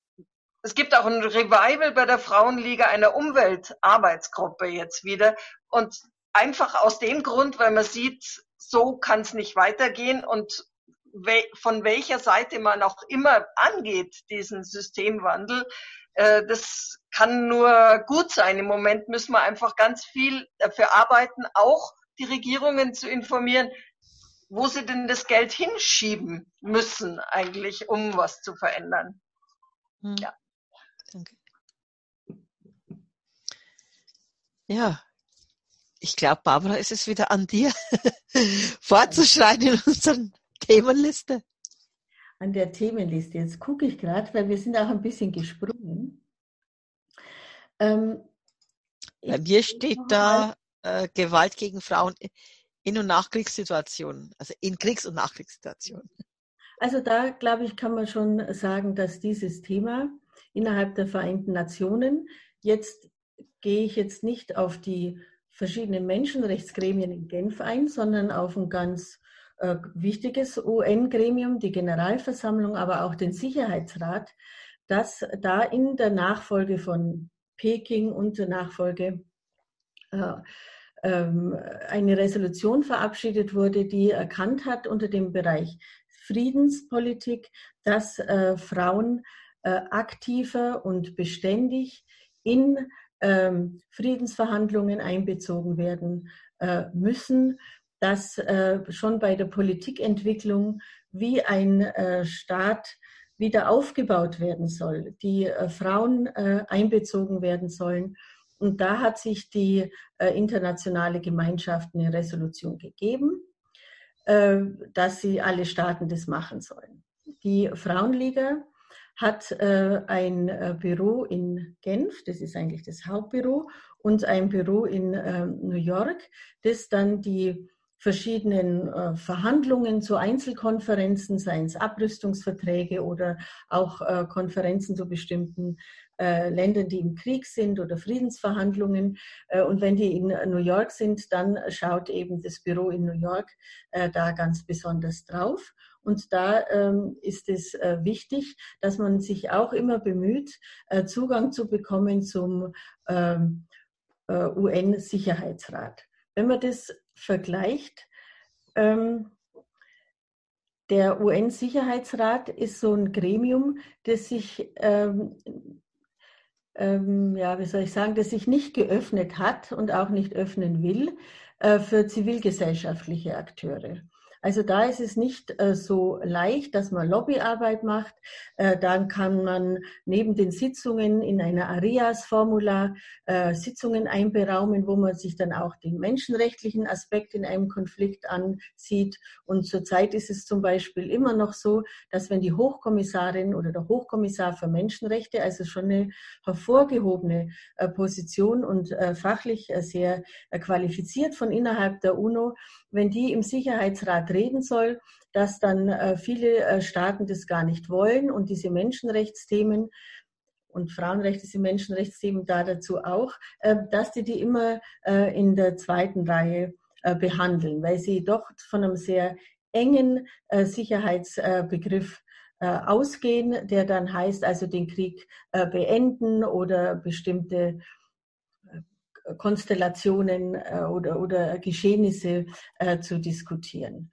es gibt auch ein Revival bei der Frauenliga einer Umweltarbeitsgruppe jetzt wieder. Und einfach aus dem Grund, weil man sieht, so kann es nicht weitergehen und we- von welcher Seite man auch immer angeht, diesen Systemwandel, äh, das kann nur gut sein. Im Moment müssen wir einfach ganz viel dafür arbeiten, auch die Regierungen zu informieren, wo sie denn das Geld hinschieben müssen eigentlich, um was zu verändern. Hm. Ja. Danke. Ja, ich glaube, Barbara, ist es wieder an dir, fortzuschreiten in unserer Themenliste. An der Themenliste. Jetzt gucke ich gerade, weil wir sind auch ein bisschen gesprungen. Ähm, Bei mir steht da äh, Gewalt gegen Frauen in- und Nachkriegssituationen, also in Kriegs- und Nachkriegssituationen. Also da, glaube ich, kann man schon sagen, dass dieses Thema innerhalb der Vereinten Nationen, jetzt gehe ich jetzt nicht auf die verschiedenen Menschenrechtsgremien in Genf ein, sondern auf ein ganz äh, wichtiges U N-Gremium, die Generalversammlung, aber auch den Sicherheitsrat, dass da in der Nachfolge von Peking und der Nachfolge äh, ähm, eine Resolution verabschiedet wurde, die erkannt hat unter dem Bereich Friedenspolitik, dass äh, Frauen äh, aktiver und beständig in ähm, Friedensverhandlungen einbezogen werden äh, müssen, dass äh, schon bei der Politikentwicklung, wie ein äh, Staat wieder aufgebaut werden soll, die äh, Frauen äh, einbezogen werden sollen. Und da hat sich die äh, internationale Gemeinschaft eine Resolution gegeben, äh, dass sie alle Staaten das machen sollen. Die Frauenliga hat äh, ein äh, Büro in Genf, das ist eigentlich das Hauptbüro, und ein Büro in äh, New York, das dann die verschiedenen äh, Verhandlungen zu Einzelkonferenzen, seien es Abrüstungsverträge oder auch äh, Konferenzen zu bestimmten äh, Ländern, die im Krieg sind oder Friedensverhandlungen. Äh, und wenn die in New York sind, dann schaut eben das Büro in New York äh, da ganz besonders drauf. Und da ähm, ist es äh, wichtig, dass man sich auch immer bemüht, äh, Zugang zu bekommen zum ähm, äh, U N-Sicherheitsrat. Wenn man das vergleicht, ähm, der U N-Sicherheitsrat ist so ein Gremium, das sich, ähm, ähm, ja, wie soll ich sagen, das sich nicht geöffnet hat und auch nicht öffnen will äh, für zivilgesellschaftliche Akteure. Also da ist es nicht äh, so leicht, dass man Lobbyarbeit macht. Äh, dann kann man neben den Sitzungen in einer Arias-Formular äh, Sitzungen einberaumen, wo man sich dann auch den menschenrechtlichen Aspekt in einem Konflikt ansieht. Und zurzeit ist es zum Beispiel immer noch so, dass wenn die Hochkommissarin oder der Hochkommissar für Menschenrechte, also schon eine hervorgehobene äh, Position und äh, fachlich äh, sehr äh, qualifiziert von innerhalb der UNO, wenn die im Sicherheitsrat reden soll, dass dann äh, viele äh, Staaten das gar nicht wollen und diese Menschenrechtsthemen und Frauenrechte sind Menschenrechtsthemen da dazu auch, äh, dass die die immer äh, in der zweiten Reihe äh, behandeln, weil sie doch von einem sehr engen äh, Sicherheitsbegriff äh, ausgehen, der dann heißt, also den Krieg äh, beenden oder bestimmte Konstellationen äh, oder, oder Geschehnisse äh, zu diskutieren.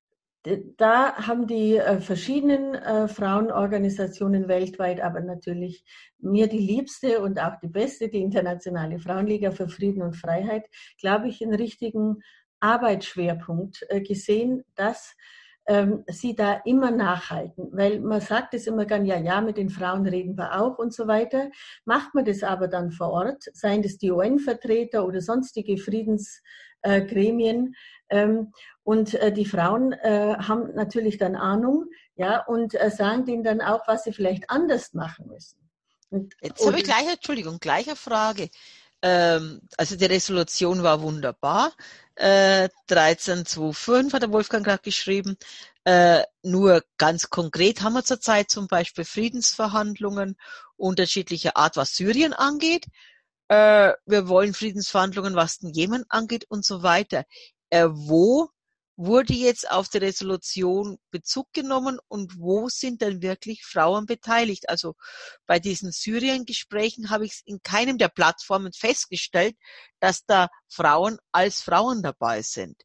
Da haben die äh, verschiedenen äh, Frauenorganisationen weltweit, aber natürlich mir die liebste und auch die beste, die Internationale Frauenliga für Frieden und Freiheit, glaube ich, einen richtigen Arbeitsschwerpunkt äh, gesehen, dass ähm, sie da immer nachhalten. Weil man sagt es immer gern, ja, ja, mit den Frauen reden wir auch und so weiter. Macht man das aber dann vor Ort, seien das die U N-Vertreter oder sonstige Friedensgremien, äh, ähm, und äh, die Frauen äh, haben natürlich dann Ahnung, ja, und äh, sagen denen dann auch, was sie vielleicht anders machen müssen. Und, Jetzt habe ich gleich, Entschuldigung, gleiche Frage. Ähm, also die Resolution war wunderbar. Äh, dreizehn fünfundzwanzig hat der Wolfgang gerade geschrieben. Äh, nur ganz konkret haben wir zurzeit zum Beispiel Friedensverhandlungen unterschiedlicher Art, was Syrien angeht. Äh, wir wollen Friedensverhandlungen, was den Jemen angeht und so weiter. Äh, wo wurde jetzt auf die Resolution Bezug genommen und wo sind denn wirklich Frauen beteiligt? Also bei diesen Syrien-Gesprächen habe ich es in keinem der Plattformen festgestellt, dass da Frauen als Frauen dabei sind.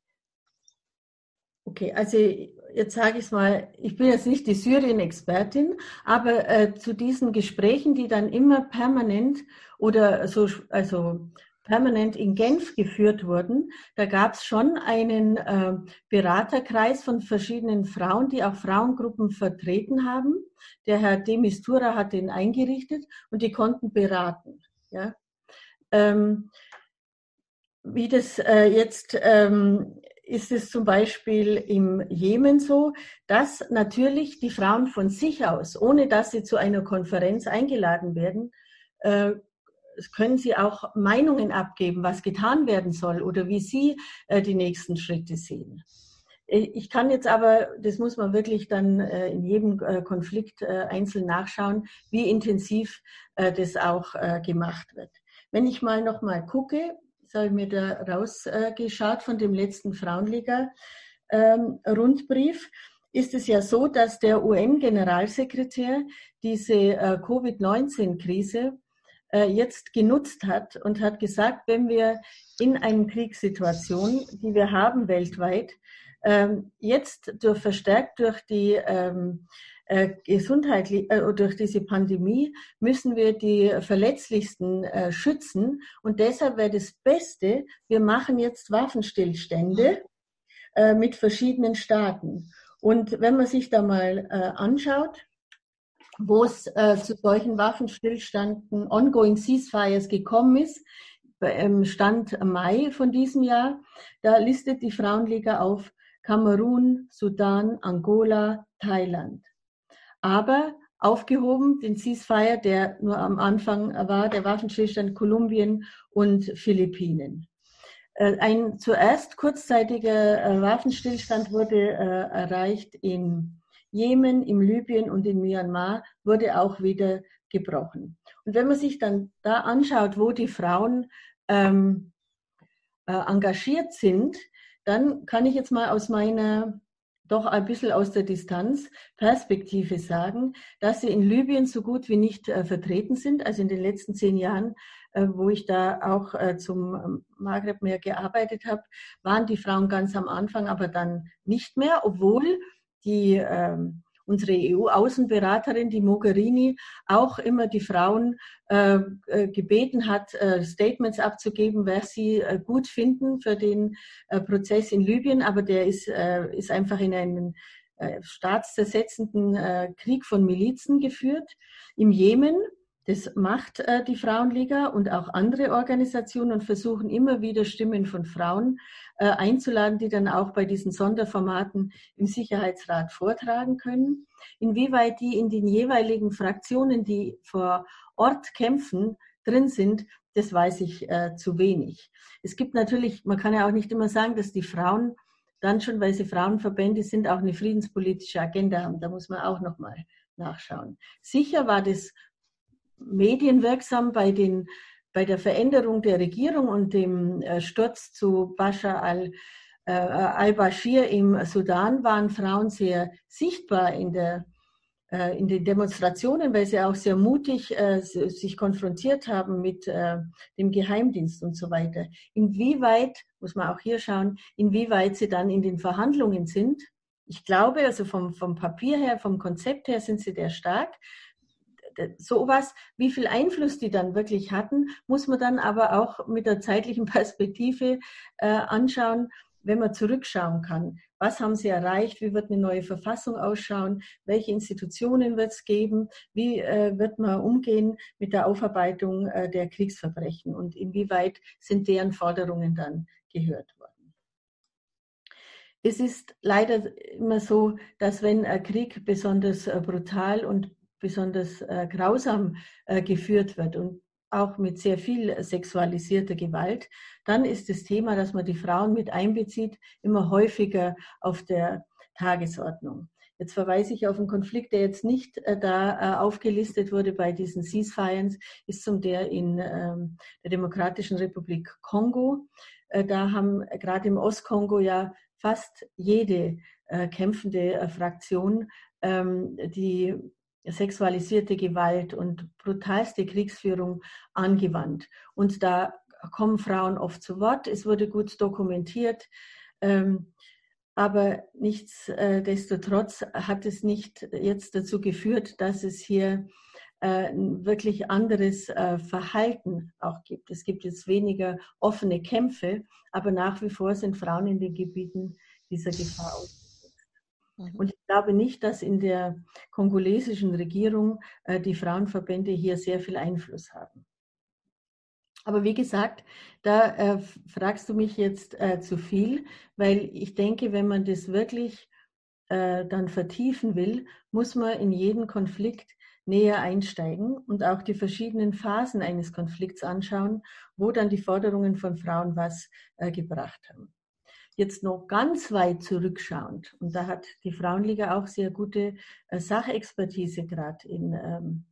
Okay, also jetzt sage ich es mal, ich bin jetzt nicht die Syrien-Expertin, aber äh, zu diesen Gesprächen, die dann immer permanent oder so, also permanent in Genf geführt wurden, da gab es schon einen äh, Beraterkreis von verschiedenen Frauen, die auch Frauengruppen vertreten haben. Der Herr de Mistura hat den eingerichtet und die konnten beraten. Ja? Ähm, wie das äh, jetzt ähm, ist es zum Beispiel im Jemen so, dass natürlich die Frauen von sich aus, ohne dass sie zu einer Konferenz eingeladen werden, äh, können sie auch Meinungen abgeben, was getan werden soll oder wie sie äh, die nächsten Schritte sehen. Ich kann jetzt aber, das muss man wirklich dann äh, in jedem äh, Konflikt äh, einzeln nachschauen, wie intensiv äh, das auch äh, gemacht wird. Wenn ich mal noch mal gucke, das habe ich mir da rausgeschaut äh, von dem letzten Frauenliga-Rundbrief, ähm, ist es ja so, dass der U N-Generalsekretär diese äh, Covid neunzehn Krise äh, jetzt genutzt hat und hat gesagt, wenn wir in einer Kriegssituation, die wir haben weltweit, ähm, jetzt durch, verstärkt durch die ähm, äh, gesundheitlich, äh, durch diese Pandemie müssen wir die Verletzlichsten äh, schützen und deshalb wäre das Beste, wir machen jetzt Waffenstillstände äh, mit verschiedenen Staaten. Und wenn man sich da mal äh, anschaut, wo es äh, zu solchen Waffenstillständen, ongoing ceasefires gekommen ist, im Stand Mai von diesem Jahr, da listet die Frauenliga auf Kamerun, Sudan, Angola, Thailand. Aber aufgehoben den Ceasefire, der nur am Anfang war, der Waffenstillstand Kolumbien und Philippinen. Ein zuerst kurzzeitiger Waffenstillstand wurde erreicht in Jemen, in Libyen und in Myanmar, wurde auch wieder gebrochen. Und wenn man sich dann da anschaut, wo die Frauen ähm, äh, engagiert sind, dann kann ich jetzt mal aus meiner, doch ein bisschen aus der Distanz, Perspektive sagen, dass sie in Libyen so gut wie nicht äh, vertreten sind. Also in den letzten zehn Jahren, äh, wo ich da auch äh, zum Maghreb-Meer gearbeitet habe, waren die Frauen ganz am Anfang, aber dann nicht mehr, obwohl die ähm, unsere E U-Außenberaterin, die Mogherini, auch immer die Frauen äh, gebeten hat, äh, Statements abzugeben, wer sie äh, gut finden für den äh, Prozess in Libyen. Aber der ist, äh, ist einfach in einen äh, staatszersetzenden äh, Krieg von Milizen geführt. Im Jemen, das macht äh, die Frauenliga und auch andere Organisationen und versuchen immer wieder Stimmen von Frauen äh, einzuladen, die dann auch bei diesen Sonderformaten im Sicherheitsrat vortragen können. Inwieweit die in den jeweiligen Fraktionen, die vor Ort kämpfen, drin sind, das weiß ich äh, zu wenig. Es gibt natürlich, man kann ja auch nicht immer sagen, dass die Frauen dann schon, weil sie Frauenverbände sind, auch eine friedenspolitische Agenda haben. Da muss man auch nochmal nachschauen. Sicher war das medienwirksam bei, den, bei der Veränderung der Regierung und dem äh, Sturz zu Bashar al, äh, al-Bashir im Sudan, waren Frauen sehr sichtbar in, der, äh, in den Demonstrationen, weil sie auch sehr mutig äh, sich konfrontiert haben mit äh, dem Geheimdienst und so weiter. Inwieweit, muss man auch hier schauen, inwieweit sie dann in den Verhandlungen sind. Ich glaube, also vom, vom Papier her, vom Konzept her sind sie sehr stark. Sowas, wie viel Einfluss die dann wirklich hatten, muss man dann aber auch mit der zeitlichen Perspektive äh, anschauen, wenn man zurückschauen kann. Was haben sie erreicht? Wie wird eine neue Verfassung ausschauen? Welche Institutionen wird es geben? Wie äh, wird man umgehen mit der Aufarbeitung äh, der Kriegsverbrechen? Und inwieweit sind deren Forderungen dann gehört worden? Es ist leider immer so, dass wenn ein Krieg besonders äh, brutal und besonders äh, grausam äh, geführt wird und auch mit sehr viel sexualisierter Gewalt, dann ist das Thema, dass man die Frauen mit einbezieht, immer häufiger auf der Tagesordnung. Jetzt verweise ich auf einen Konflikt, der jetzt nicht äh, da äh, aufgelistet wurde bei diesen Ceasefires, ist zum der in ähm, der Demokratischen Republik Kongo. Äh, da haben gerade im Ostkongo ja fast jede äh, kämpfende äh, Fraktion ähm, die sexualisierte Gewalt und brutalste Kriegsführung angewandt. Und da kommen Frauen oft zu Wort. Es wurde gut dokumentiert. Ähm, aber nichtsdestotrotz hat es nicht jetzt dazu geführt, dass es hier äh, ein wirklich anderes äh, Verhalten auch gibt. Es gibt jetzt weniger offene Kämpfe, aber nach wie vor sind Frauen in den Gebieten dieser Gefahr ausgesetzt. Und ich glaube nicht, dass in der kongolesischen Regierung äh, die Frauenverbände hier sehr viel Einfluss haben. Aber wie gesagt, da äh, fragst du mich jetzt äh, zu viel, weil ich denke, wenn man das wirklich äh, dann vertiefen will, muss man in jeden Konflikt näher einsteigen und auch die verschiedenen Phasen eines Konflikts anschauen, wo dann die Forderungen von Frauen was äh, gebracht haben. Jetzt noch ganz weit zurückschauend, und da hat die Frauenliga auch sehr gute äh, Sachexpertise gerade in, ähm,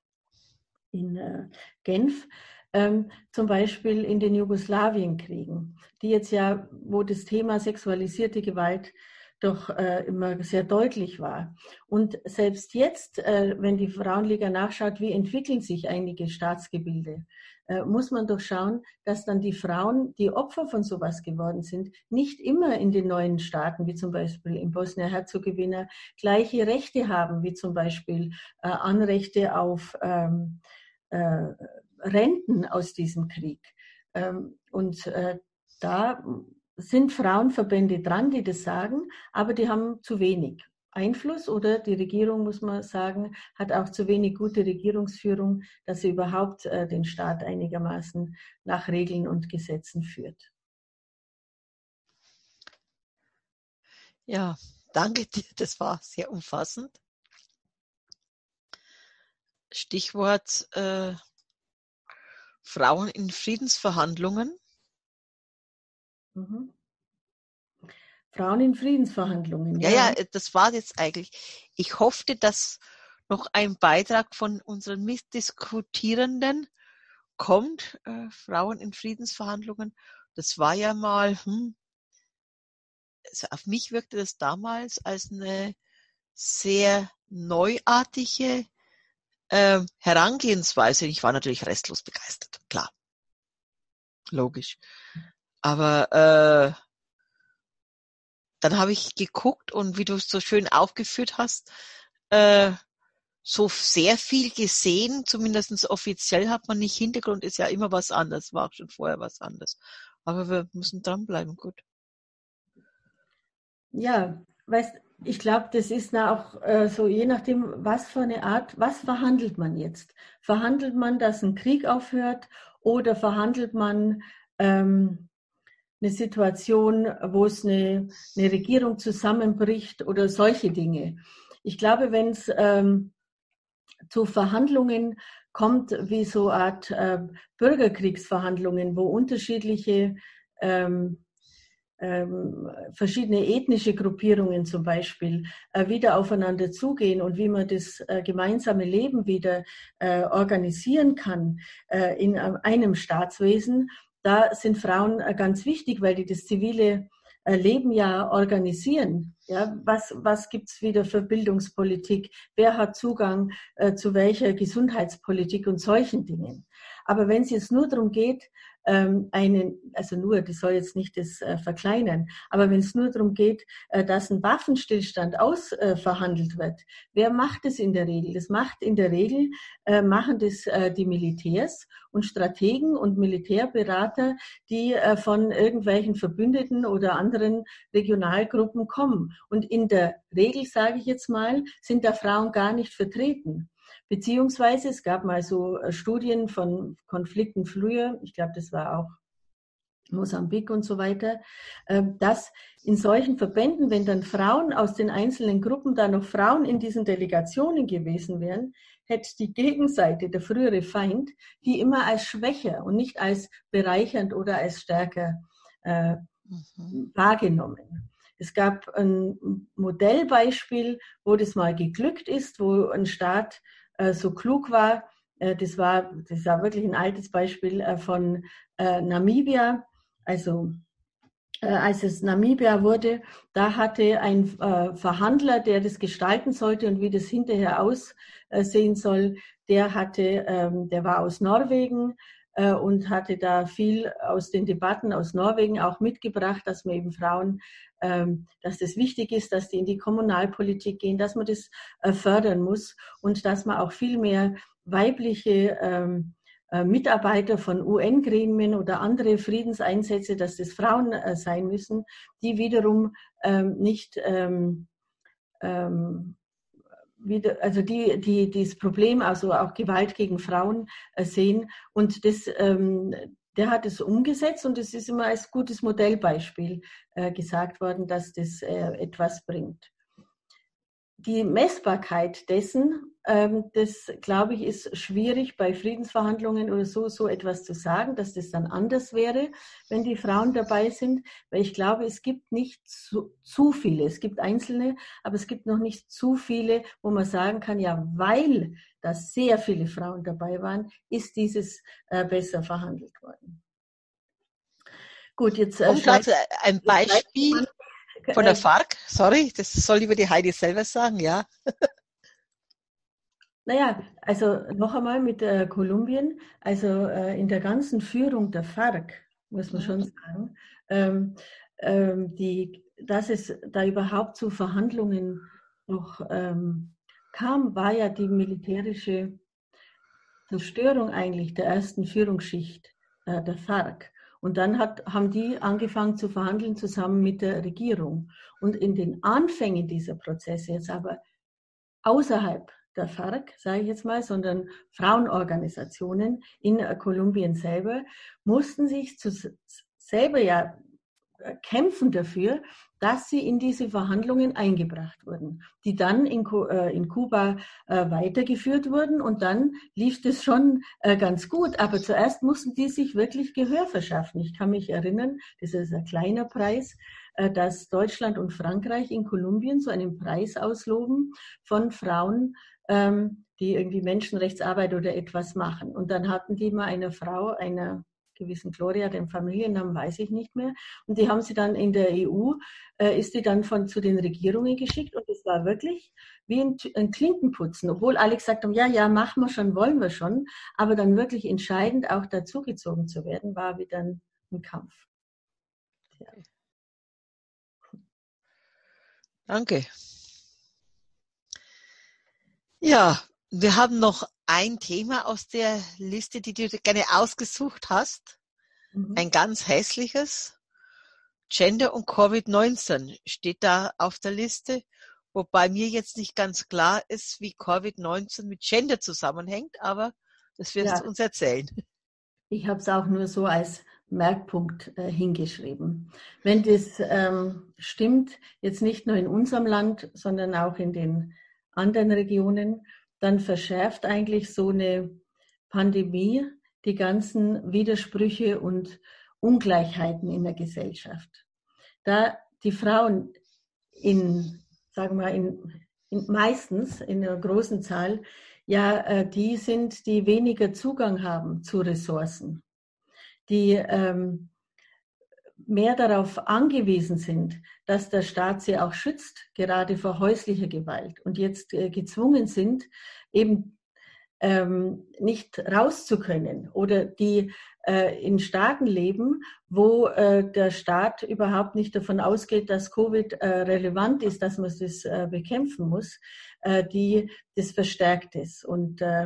in äh, Genf, ähm, zum Beispiel in den Jugoslawienkriegen, die jetzt ja, wo das Thema sexualisierte Gewalt doch äh, immer sehr deutlich war. Und selbst jetzt, äh, wenn die Frauenliga nachschaut, wie entwickeln sich einige Staatsgebilde, äh, muss man doch schauen, dass dann die Frauen, die Opfer von sowas geworden sind, nicht immer in den neuen Staaten, wie zum Beispiel in Bosnien-Herzegowina, gleiche Rechte haben, wie zum Beispiel äh, Anrechte auf ähm, äh, Renten aus diesem Krieg. Ähm, und äh, da sind Frauenverbände dran, die das sagen, aber die haben zu wenig Einfluss oder die Regierung, muss man sagen, hat auch zu wenig gute Regierungsführung, dass sie überhaupt äh, den Staat einigermaßen nach Regeln und Gesetzen führt. Ja, danke dir, das war sehr umfassend. Stichwort äh, Frauen in Friedensverhandlungen. Mhm. Frauen in Friedensverhandlungen, Ja, ja. ja, das war jetzt eigentlich. Ich hoffte, dass noch ein Beitrag von unseren Mitdiskutierenden kommt, äh, Frauen in Friedensverhandlungen. Das war ja mal, hm, also auf mich wirkte das damals als eine sehr neuartige äh, Herangehensweise. Ich war natürlich restlos begeistert, klar, logisch. Aber äh, dann habe ich geguckt und wie du es so schön aufgeführt hast, äh, so sehr viel gesehen, zumindest offiziell hat man nicht. Hintergrund ist ja immer was anderes, war auch schon vorher was anderes. Aber wir müssen dranbleiben, gut. Ja, weißt, ich glaube, das ist na auch äh, so, je nachdem, was für eine Art, was verhandelt man jetzt? Verhandelt man, dass ein Krieg aufhört oder verhandelt man ähm, eine Situation, wo es eine, eine Regierung zusammenbricht oder solche Dinge? Ich glaube, wenn es ähm, zu Verhandlungen kommt, wie so eine Art äh, Bürgerkriegsverhandlungen, wo unterschiedliche ähm, ähm, verschiedene ethnische Gruppierungen zum Beispiel äh, wieder aufeinander zugehen und wie man das äh, gemeinsame Leben wieder äh, organisieren kann äh, in einem Staatswesen, da sind Frauen äh, ganz wichtig, weil die das zivile äh, Leben ja organisieren. Ja, was was gibt's wieder für Bildungspolitik? Wer hat Zugang äh, zu welcher Gesundheitspolitik und solchen Dingen? Aber wenn es jetzt nur darum geht, ähm, einen, also nur, das soll jetzt nicht das äh, verkleinern, aber wenn es nur darum geht, äh, dass ein Waffenstillstand ausverhandelt äh, wird, wer macht das in der Regel? Das macht in der Regel, äh, machen das äh, die Militärs und Strategen und Militärberater, die äh, von irgendwelchen Verbündeten oder anderen Regionalgruppen kommen. Und in der Regel, sage ich jetzt mal, sind da Frauen gar nicht vertreten. Beziehungsweise es gab mal so Studien von Konflikten früher, ich glaube, das war auch Mosambik und so weiter, dass in solchen Verbänden, wenn dann Frauen aus den einzelnen Gruppen, da noch Frauen in diesen Delegationen gewesen wären, hätte die Gegenseite, der frühere Feind, die immer als schwächer und nicht als bereichernd oder als stärker äh, mhm. wahrgenommen. Es gab ein Modellbeispiel, wo das mal geglückt ist, wo ein Staat äh, so klug war. Äh, das war, das war wirklich ein altes Beispiel äh, von äh, Namibia. Also äh, als es Namibia wurde, da hatte ein äh, Verhandler, der das gestalten sollte und wie das hinterher aussehen soll, der hatte, ähm, der war aus Norwegen äh, und hatte da viel aus den Debatten aus Norwegen auch mitgebracht, dass man eben Frauen, ähm, dass das wichtig ist, dass die in die Kommunalpolitik gehen, dass man das äh, fördern muss und dass man auch viel mehr weibliche ähm, Mitarbeiter von U N-Gremien oder andere Friedenseinsätze, dass das Frauen äh, sein müssen, die wiederum ähm, nicht ähm, ähm, wieder, also die, die, die das Problem, also auch Gewalt gegen Frauen äh, sehen. Und das, ähm, der hat es umgesetzt und es ist immer als gutes Modellbeispiel äh, gesagt worden, dass das äh, etwas bringt. Die Messbarkeit dessen, ähm, das glaube ich, ist schwierig bei Friedensverhandlungen oder so, so etwas zu sagen, dass das dann anders wäre, wenn die Frauen dabei sind, weil ich glaube, es gibt nicht zu, zu viele, es gibt einzelne, aber es gibt noch nicht zu viele, wo man sagen kann, ja, weil da sehr viele Frauen dabei waren, ist dieses äh, besser verhandelt worden. Gut, jetzt äh, gerade ein Beispiel von der FARC, sorry, das soll lieber die Heidi selber sagen, ja. Naja, also noch einmal mit äh, Kolumbien, also äh, in der ganzen Führung der FARC, muss man schon sagen, ähm, ähm, die, dass es da überhaupt zu Verhandlungen noch ähm, kam, war ja die militärische Zerstörung eigentlich der ersten Führungsschicht äh, der FARC. Und dann hat, haben die angefangen zu verhandeln zusammen mit der Regierung. Und in den Anfängen dieser Prozesse, jetzt aber außerhalb der FARC, sage ich jetzt mal, sondern Frauenorganisationen in Kolumbien selber, mussten sich zu, selber ja kämpfen dafür, dass sie in diese Verhandlungen eingebracht wurden, die dann in, in Kuba äh, weitergeführt wurden und dann lief das schon äh, ganz gut. Aber zuerst mussten die sich wirklich Gehör verschaffen. Ich kann mich erinnern, das ist ein kleiner Preis, äh, dass Deutschland und Frankreich in Kolumbien so einen Preis ausloben von Frauen, ähm, die irgendwie Menschenrechtsarbeit oder etwas machen. Und dann hatten die mal eine Frau, einer gewissen Gloria, den Familiennamen weiß ich nicht mehr. Und die haben sie dann in der E U, äh, ist die dann von, zu den Regierungen geschickt und es war wirklich wie ein, ein Klinkenputzen, obwohl alle gesagt haben, ja, ja, machen wir schon, wollen wir schon, aber dann wirklich entscheidend auch dazugezogen zu werden, war wieder ein, ein Kampf. Ja. Danke. Ja, wir haben noch ein Thema aus der Liste, die du gerne ausgesucht hast. Mhm. Ein ganz hässliches. Gender und Covid neunzehn steht da auf der Liste, wobei mir jetzt nicht ganz klar ist, wie Covid neunzehn mit Gender zusammenhängt, aber das wirst ja. du uns erzählen. Ich habe es auch nur so als Merkpunkt äh, hingeschrieben. Wenn das ähm, stimmt, jetzt nicht nur in unserem Land, sondern auch in den anderen Regionen, dann verschärft eigentlich so eine Pandemie die ganzen Widersprüche und Ungleichheiten in der Gesellschaft. Da die Frauen in, sagen wir, in, in meistens in einer großen Zahl ja äh, die sind, die weniger Zugang haben zu Ressourcen, die ähm, mehr darauf angewiesen sind, dass der Staat sie auch schützt, gerade vor häuslicher Gewalt und jetzt äh, gezwungen sind, eben ähm, nicht raus zu können oder die äh, in Staaten leben, wo äh, der Staat überhaupt nicht davon ausgeht, dass Covid äh, relevant ist, dass man das äh, bekämpfen muss, äh, die das verstärkt ist. Und äh,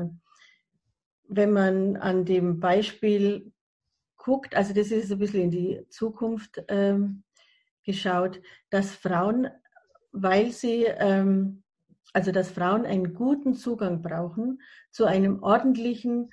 wenn man an dem Beispiel guckt, also das ist ein bisschen in die Zukunft ähm, geschaut, dass Frauen, weil sie ähm, Also dass Frauen einen guten Zugang brauchen zu einem ordentlichen,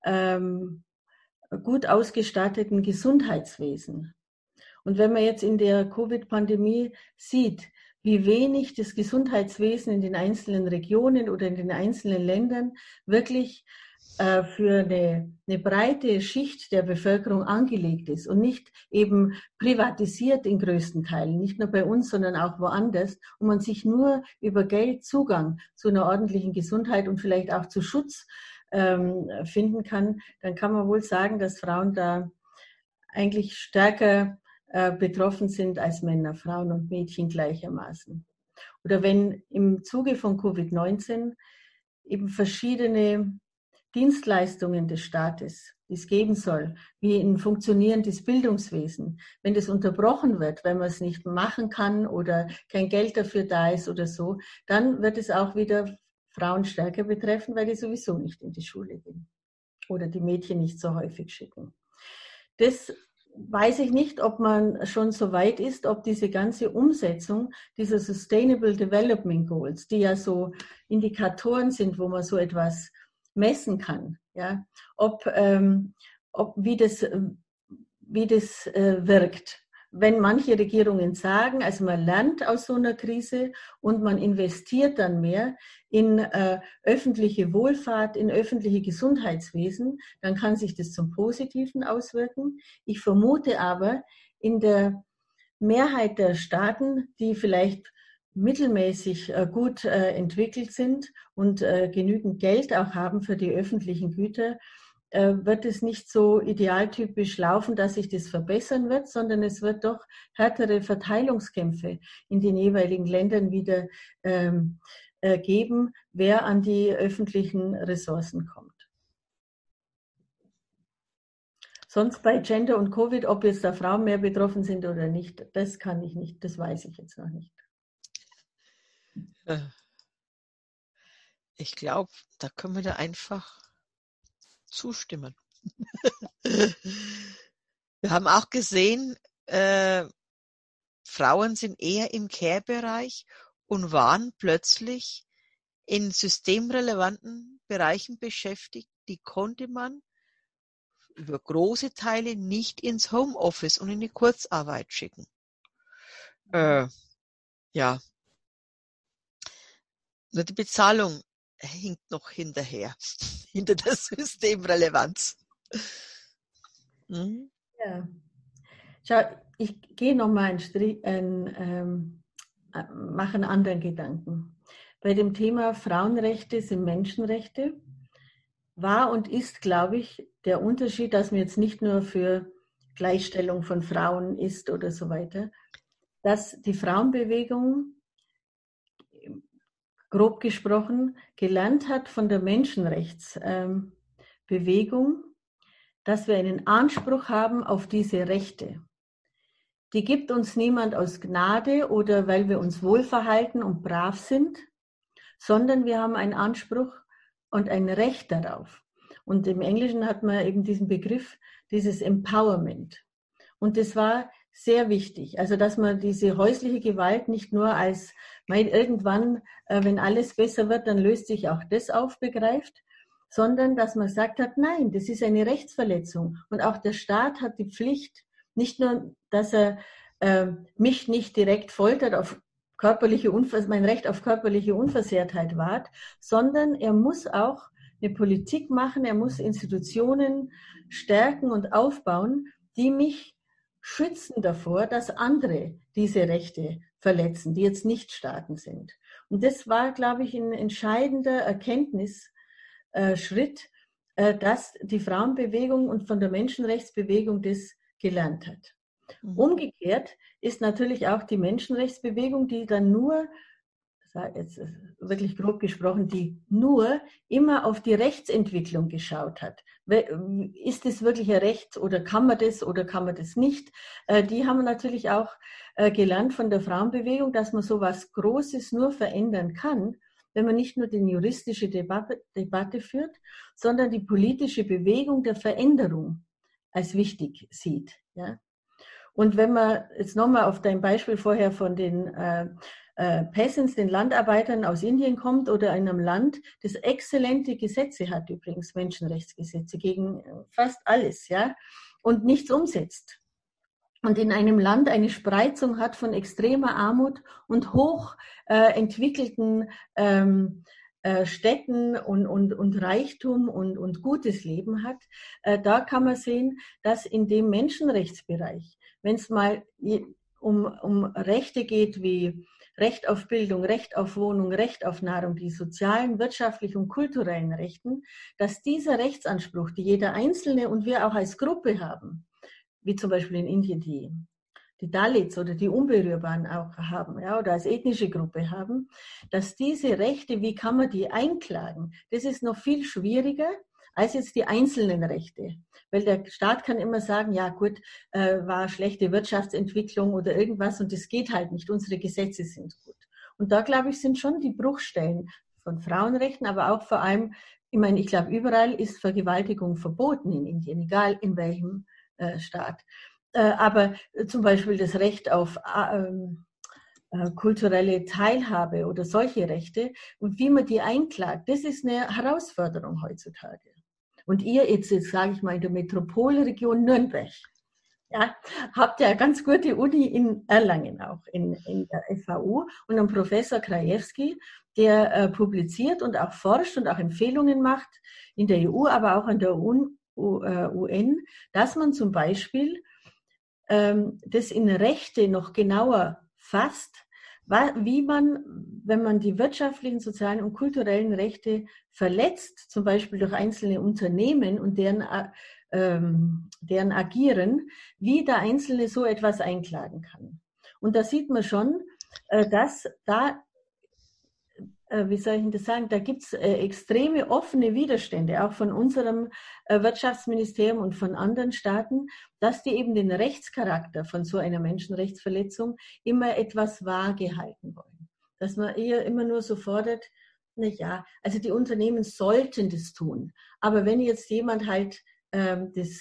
ähm, gut ausgestatteten Gesundheitswesen. Und wenn man jetzt in der Covid-Pandemie sieht, wie wenig das Gesundheitswesen in den einzelnen Regionen oder in den einzelnen Ländern wirklich äh, für eine, eine breite Schicht der Bevölkerung angelegt ist und nicht eben privatisiert in größten Teilen, nicht nur bei uns, sondern auch woanders, und man sich nur über Geld Zugang zu einer ordentlichen Gesundheit und vielleicht auch zu Schutz ähm, finden kann, dann kann man wohl sagen, dass Frauen da eigentlich stärker äh, betroffen sind als Männer, Frauen und Mädchen gleichermaßen. Oder wenn im Zuge von Covid neunzehn eben verschiedene Dienstleistungen des Staates, die es geben soll, wie ein funktionierendes Bildungswesen, wenn das unterbrochen wird, wenn man es nicht machen kann oder kein Geld dafür da ist oder so, dann wird es auch wieder Frauen stärker betreffen, weil die sowieso nicht in die Schule gehen oder die Mädchen nicht so häufig schicken. Das weiß ich nicht, ob man schon so weit ist, ob diese ganze Umsetzung dieser Sustainable Development Goals, die ja so Indikatoren sind, wo man so etwas messen kann, ja, ob, ähm, ob wie das, wie das äh, wirkt. Wenn manche Regierungen sagen, also man lernt aus so einer Krise und man investiert dann mehr in äh, öffentliche Wohlfahrt, in öffentliche Gesundheitswesen, dann kann sich das zum Positiven auswirken. Ich vermute aber, in der Mehrheit der Staaten, die vielleicht mittelmäßig äh, gut äh, entwickelt sind und äh, genügend Geld auch haben für die öffentlichen Güter, äh, wird es nicht so idealtypisch laufen, dass sich das verbessern wird, sondern es wird doch härtere Verteilungskämpfe in den jeweiligen Ländern wieder ähm, äh, geben, wer an die öffentlichen Ressourcen kommt. Sonst bei Gender und Covid, ob jetzt da Frauen mehr betroffen sind oder nicht, das kann ich nicht, das weiß ich jetzt noch nicht. Ich glaube, da können wir da einfach zustimmen. Wir haben auch gesehen, äh, Frauen sind eher im Care-Bereich und waren plötzlich in systemrelevanten Bereichen beschäftigt, die konnte man über große Teile nicht ins Homeoffice und in die Kurzarbeit schicken. Äh, ja, nur die Bezahlung hinkt noch hinterher, hinter der Systemrelevanz. Mhm. Ja. Schau, ich gehe nochmal einen Strich, ein, ähm, mache einen anderen Gedanken. Bei dem Thema Frauenrechte sind Menschenrechte war und ist, glaube ich, der Unterschied, dass man jetzt nicht nur für Gleichstellung von Frauen ist oder so weiter, dass die Frauenbewegung, grob gesprochen, gelernt hat von der Menschenrechtsbewegung, dass wir einen Anspruch haben auf diese Rechte. Die gibt uns niemand aus Gnade oder weil wir uns wohlverhalten und brav sind, sondern wir haben einen Anspruch und ein Recht darauf. Und im Englischen hat man eben diesen Begriff, dieses Empowerment. Und das war sehr wichtig, also dass man diese häusliche Gewalt nicht nur als, mein, irgendwann, äh, wenn alles besser wird, dann löst sich auch das auf, begreift, sondern dass man gesagt hat, nein, das ist eine Rechtsverletzung. Und auch der Staat hat die Pflicht, nicht nur, dass er äh, mich nicht direkt foltert, auf körperliche Unvers- mein Recht auf körperliche Unversehrtheit wahrt, sondern er muss auch eine Politik machen, er muss Institutionen stärken und aufbauen, die mich schützen davor, dass andere diese Rechte verletzen, die jetzt nicht Staaten sind. Und das war, glaube ich, ein entscheidender Erkenntnisschritt, dass die Frauenbewegung und von der Menschenrechtsbewegung das gelernt hat. Mhm. Umgekehrt ist natürlich auch die Menschenrechtsbewegung, die dann nur, jetzt wirklich grob gesprochen, die nur immer auf die Rechtsentwicklung geschaut hat. Ist es wirklich ein Recht oder kann man das oder kann man das nicht? Die haben natürlich auch gelernt von der Frauenbewegung, dass man so was Großes nur verändern kann, wenn man nicht nur die juristische Debatte, Debatte führt, sondern die politische Bewegung der Veränderung als wichtig sieht. Ja? Und wenn man jetzt nochmal auf dein Beispiel vorher von den äh, äh, Peasants, den Landarbeitern aus Indien kommt oder in einem Land, das exzellente Gesetze hat, übrigens Menschenrechtsgesetze gegen fast alles, ja, und nichts umsetzt. Und in einem Land eine Spreizung hat von extremer Armut und hoch äh, entwickelten ähm, äh, Städten und, und, und Reichtum und, und gutes Leben hat, äh, da kann man sehen, dass in dem Menschenrechtsbereich, wenn es mal um, um Rechte geht wie Recht auf Bildung, Recht auf Wohnung, Recht auf Nahrung, die sozialen, wirtschaftlichen und kulturellen Rechten, dass dieser Rechtsanspruch, die jeder Einzelne und wir auch als Gruppe haben, wie zum Beispiel in Indien die, die Dalits oder die Unberührbaren auch haben, ja, oder als ethnische Gruppe haben, dass diese Rechte, wie kann man die einklagen, das ist noch viel schwieriger als jetzt die einzelnen Rechte. Weil der Staat kann immer sagen, ja gut, äh, war schlechte Wirtschaftsentwicklung oder irgendwas und das geht halt nicht, unsere Gesetze sind gut. Und da, glaube ich, sind schon die Bruchstellen von Frauenrechten, aber auch vor allem, ich meine, ich glaube, überall ist Vergewaltigung verboten in Indien, egal in welchem äh, Staat. Äh, aber zum Beispiel das Recht auf äh, kulturelle Teilhabe oder solche Rechte und wie man die einklagt, das ist eine Herausforderung heutzutage. Und ihr jetzt, jetzt sage ich mal, in der Metropolregion Nürnberg, ja, habt ja eine ganz gute Uni in Erlangen auch, in, in der F H U und einen Professor Krajewski, der äh, publiziert und auch forscht und auch Empfehlungen macht in der E U, aber auch an der U N, dass man zum Beispiel ähm, das in Rechte noch genauer fasst, wie man, wenn man die wirtschaftlichen, sozialen und kulturellen Rechte verletzt, zum Beispiel durch einzelne Unternehmen und deren, ähm, deren Agieren, wie der Einzelne so etwas einklagen kann. Und da sieht man schon, äh, dass da, äh, wie soll ich das sagen, da gibt es äh, extreme offene Widerstände, auch von unserem äh, Wirtschaftsministerium und von anderen Staaten, dass die eben den Rechtscharakter von so einer Menschenrechtsverletzung immer etwas vage halten wollen. Dass man eher immer nur so fordert, na ja, also die Unternehmen sollten das tun. Aber wenn jetzt jemand halt ähm, das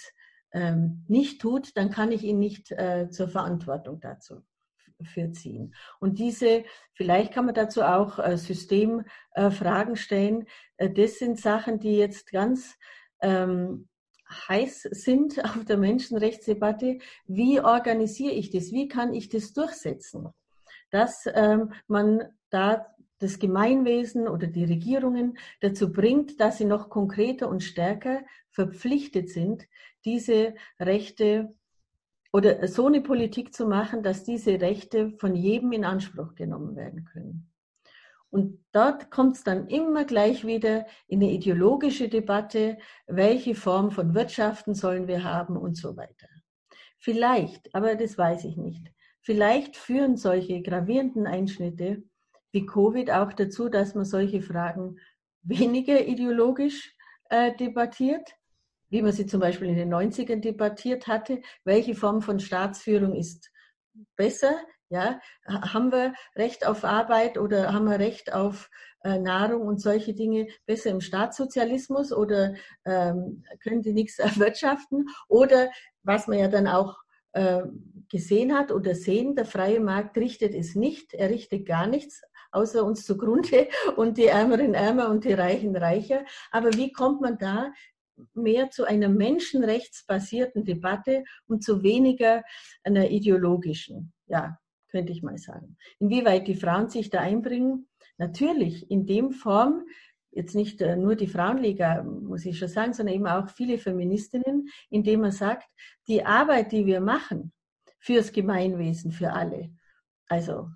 ähm, nicht tut, dann kann ich ihn nicht äh, zur Verantwortung dazu für ziehen. Und diese, vielleicht kann man dazu auch äh, Systemfragen äh, stellen. Äh, das sind Sachen, die jetzt ganz ähm, heiß sind auf der Menschenrechtsdebatte. Wie organisiere ich das? Wie kann ich das durchsetzen? Dass ähm, man da das Gemeinwesen oder die Regierungen dazu bringt, dass sie noch konkreter und stärker verpflichtet sind, diese Rechte oder so eine Politik zu machen, dass diese Rechte von jedem in Anspruch genommen werden können. Und dort kommt es dann immer gleich wieder in eine ideologische Debatte, welche Form von Wirtschaften sollen wir haben und so weiter. Vielleicht, aber das weiß ich nicht, vielleicht führen solche gravierenden Einschnitte wie Covid auch dazu, dass man solche Fragen weniger ideologisch äh, debattiert, wie man sie zum Beispiel in den neunzigern debattiert hatte. Welche Form von Staatsführung ist besser? Ja, haben wir Recht auf Arbeit oder haben wir Recht auf äh, Nahrung und solche Dinge besser im Staatssozialismus oder ähm, können die nichts erwirtschaften? Oder was man ja dann auch äh, gesehen hat oder sehen, der freie Markt richtet es nicht, er richtet gar nichts, außer uns zugrunde und die Ärmeren ärmer und die Reichen reicher. Aber wie kommt man da mehr zu einer menschenrechtsbasierten Debatte und zu weniger einer ideologischen, ja, könnte ich mal sagen. Inwieweit die Frauen sich da einbringen? Natürlich, in dem Form, jetzt nicht nur die Frauenliga, muss ich schon sagen, sondern eben auch viele Feministinnen, indem man sagt, die Arbeit, die wir machen fürs Gemeinwesen, für alle, also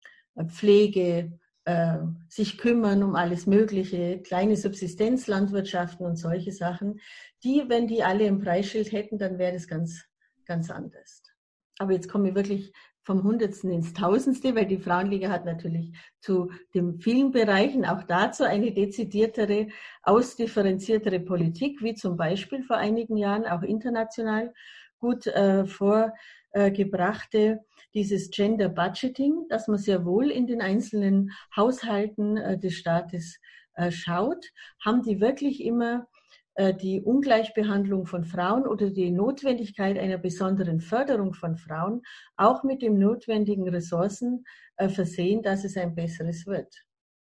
Pflege, äh, sich kümmern um alles Mögliche, kleine Subsistenzlandwirtschaften und solche Sachen, die, wenn die alle ein Preisschild hätten, dann wäre das ganz, ganz anders. Aber jetzt komme ich wirklich vom Hundertsten ins Tausendste, weil die Frauenliga hat natürlich zu den vielen Bereichen auch dazu eine dezidiertere, ausdifferenziertere Politik, wie zum Beispiel vor einigen Jahren auch international gut äh, vorgebrachte dieses Gender Budgeting, dass man sehr wohl in den einzelnen Haushalten äh, des Staates äh, schaut, haben die wirklich immer äh, die Ungleichbehandlung von Frauen oder die Notwendigkeit einer besonderen Förderung von Frauen auch mit den notwendigen Ressourcen äh, versehen, dass es ein besseres wird.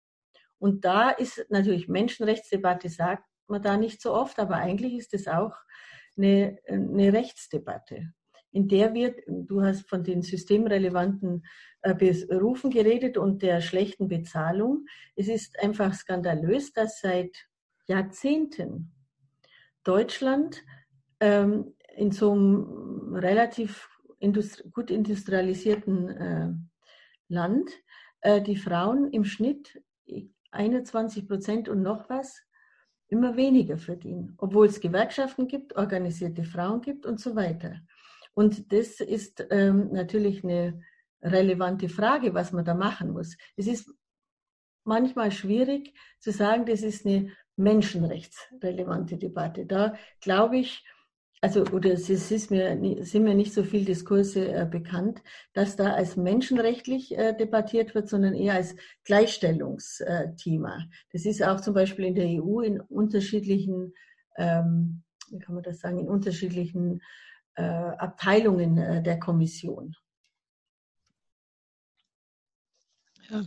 Und da ist natürlich Menschenrechtsdebatte, sagt man da nicht so oft, aber eigentlich ist es auch eine, eine Rechtsdebatte, in der wird, du hast von den systemrelevanten äh, Berufen geredet und der schlechten Bezahlung. Es ist einfach skandalös, dass seit Jahrzehnten Deutschland ähm, in so einem relativ industri- gut industrialisierten äh, Land äh, die Frauen im Schnitt einundzwanzig Prozent und noch was immer weniger verdienen, obwohl es Gewerkschaften gibt, organisierte Frauen gibt und so weiter. Und das ist ähm, natürlich eine relevante Frage, was man da machen muss. Es ist manchmal schwierig zu sagen, das ist eine menschenrechtsrelevante Debatte. Da glaube ich, also oder es ist mir, sind mir nicht so viele Diskurse äh, bekannt, dass da als menschenrechtlich äh, debattiert wird, sondern eher als Gleichstellungsthema. Das ist auch zum Beispiel in der E U in unterschiedlichen, ähm, wie kann man das sagen, in unterschiedlichen äh, Abteilungen äh, der Kommission. Ja.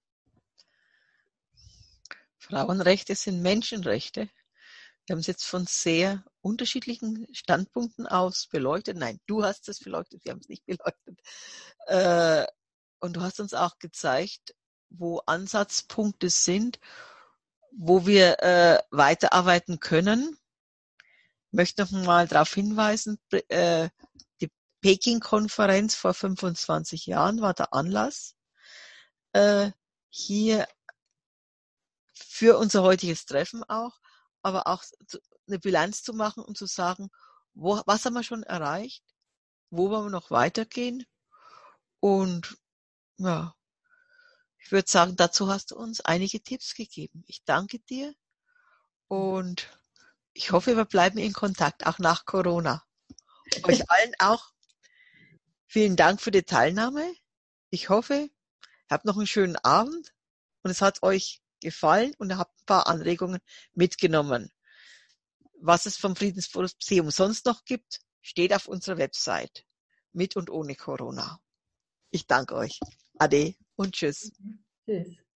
Frauenrechte sind Menschenrechte. Wir haben es jetzt von sehr unterschiedlichen Standpunkten aus beleuchtet. Nein, du hast es beleuchtet, wir haben es nicht beleuchtet. Äh, und du hast uns auch gezeigt, wo Ansatzpunkte sind, wo wir äh, weiterarbeiten können. Ich möchte noch mal darauf hinweisen, äh, die Peking-Konferenz vor fünfundzwanzig Jahren war der Anlass, äh, hier für unser heutiges Treffen auch, aber auch eine Bilanz zu machen und zu sagen, wo, was haben wir schon erreicht, wo wollen wir noch weitergehen. Und ja, ich würde sagen, dazu hast du uns einige Tipps gegeben. Ich danke dir und ich hoffe, wir bleiben in Kontakt, auch nach Corona. Euch allen auch vielen Dank für die Teilnahme. Ich hoffe, ihr habt noch einen schönen Abend und es hat euch gefallen und ihr habt ein paar Anregungen mitgenommen. Was es vom Friedensmuseum sonst noch gibt, steht auf unserer Website. Mit und ohne Corona. Ich danke euch. Ade und tschüss. Tschüss.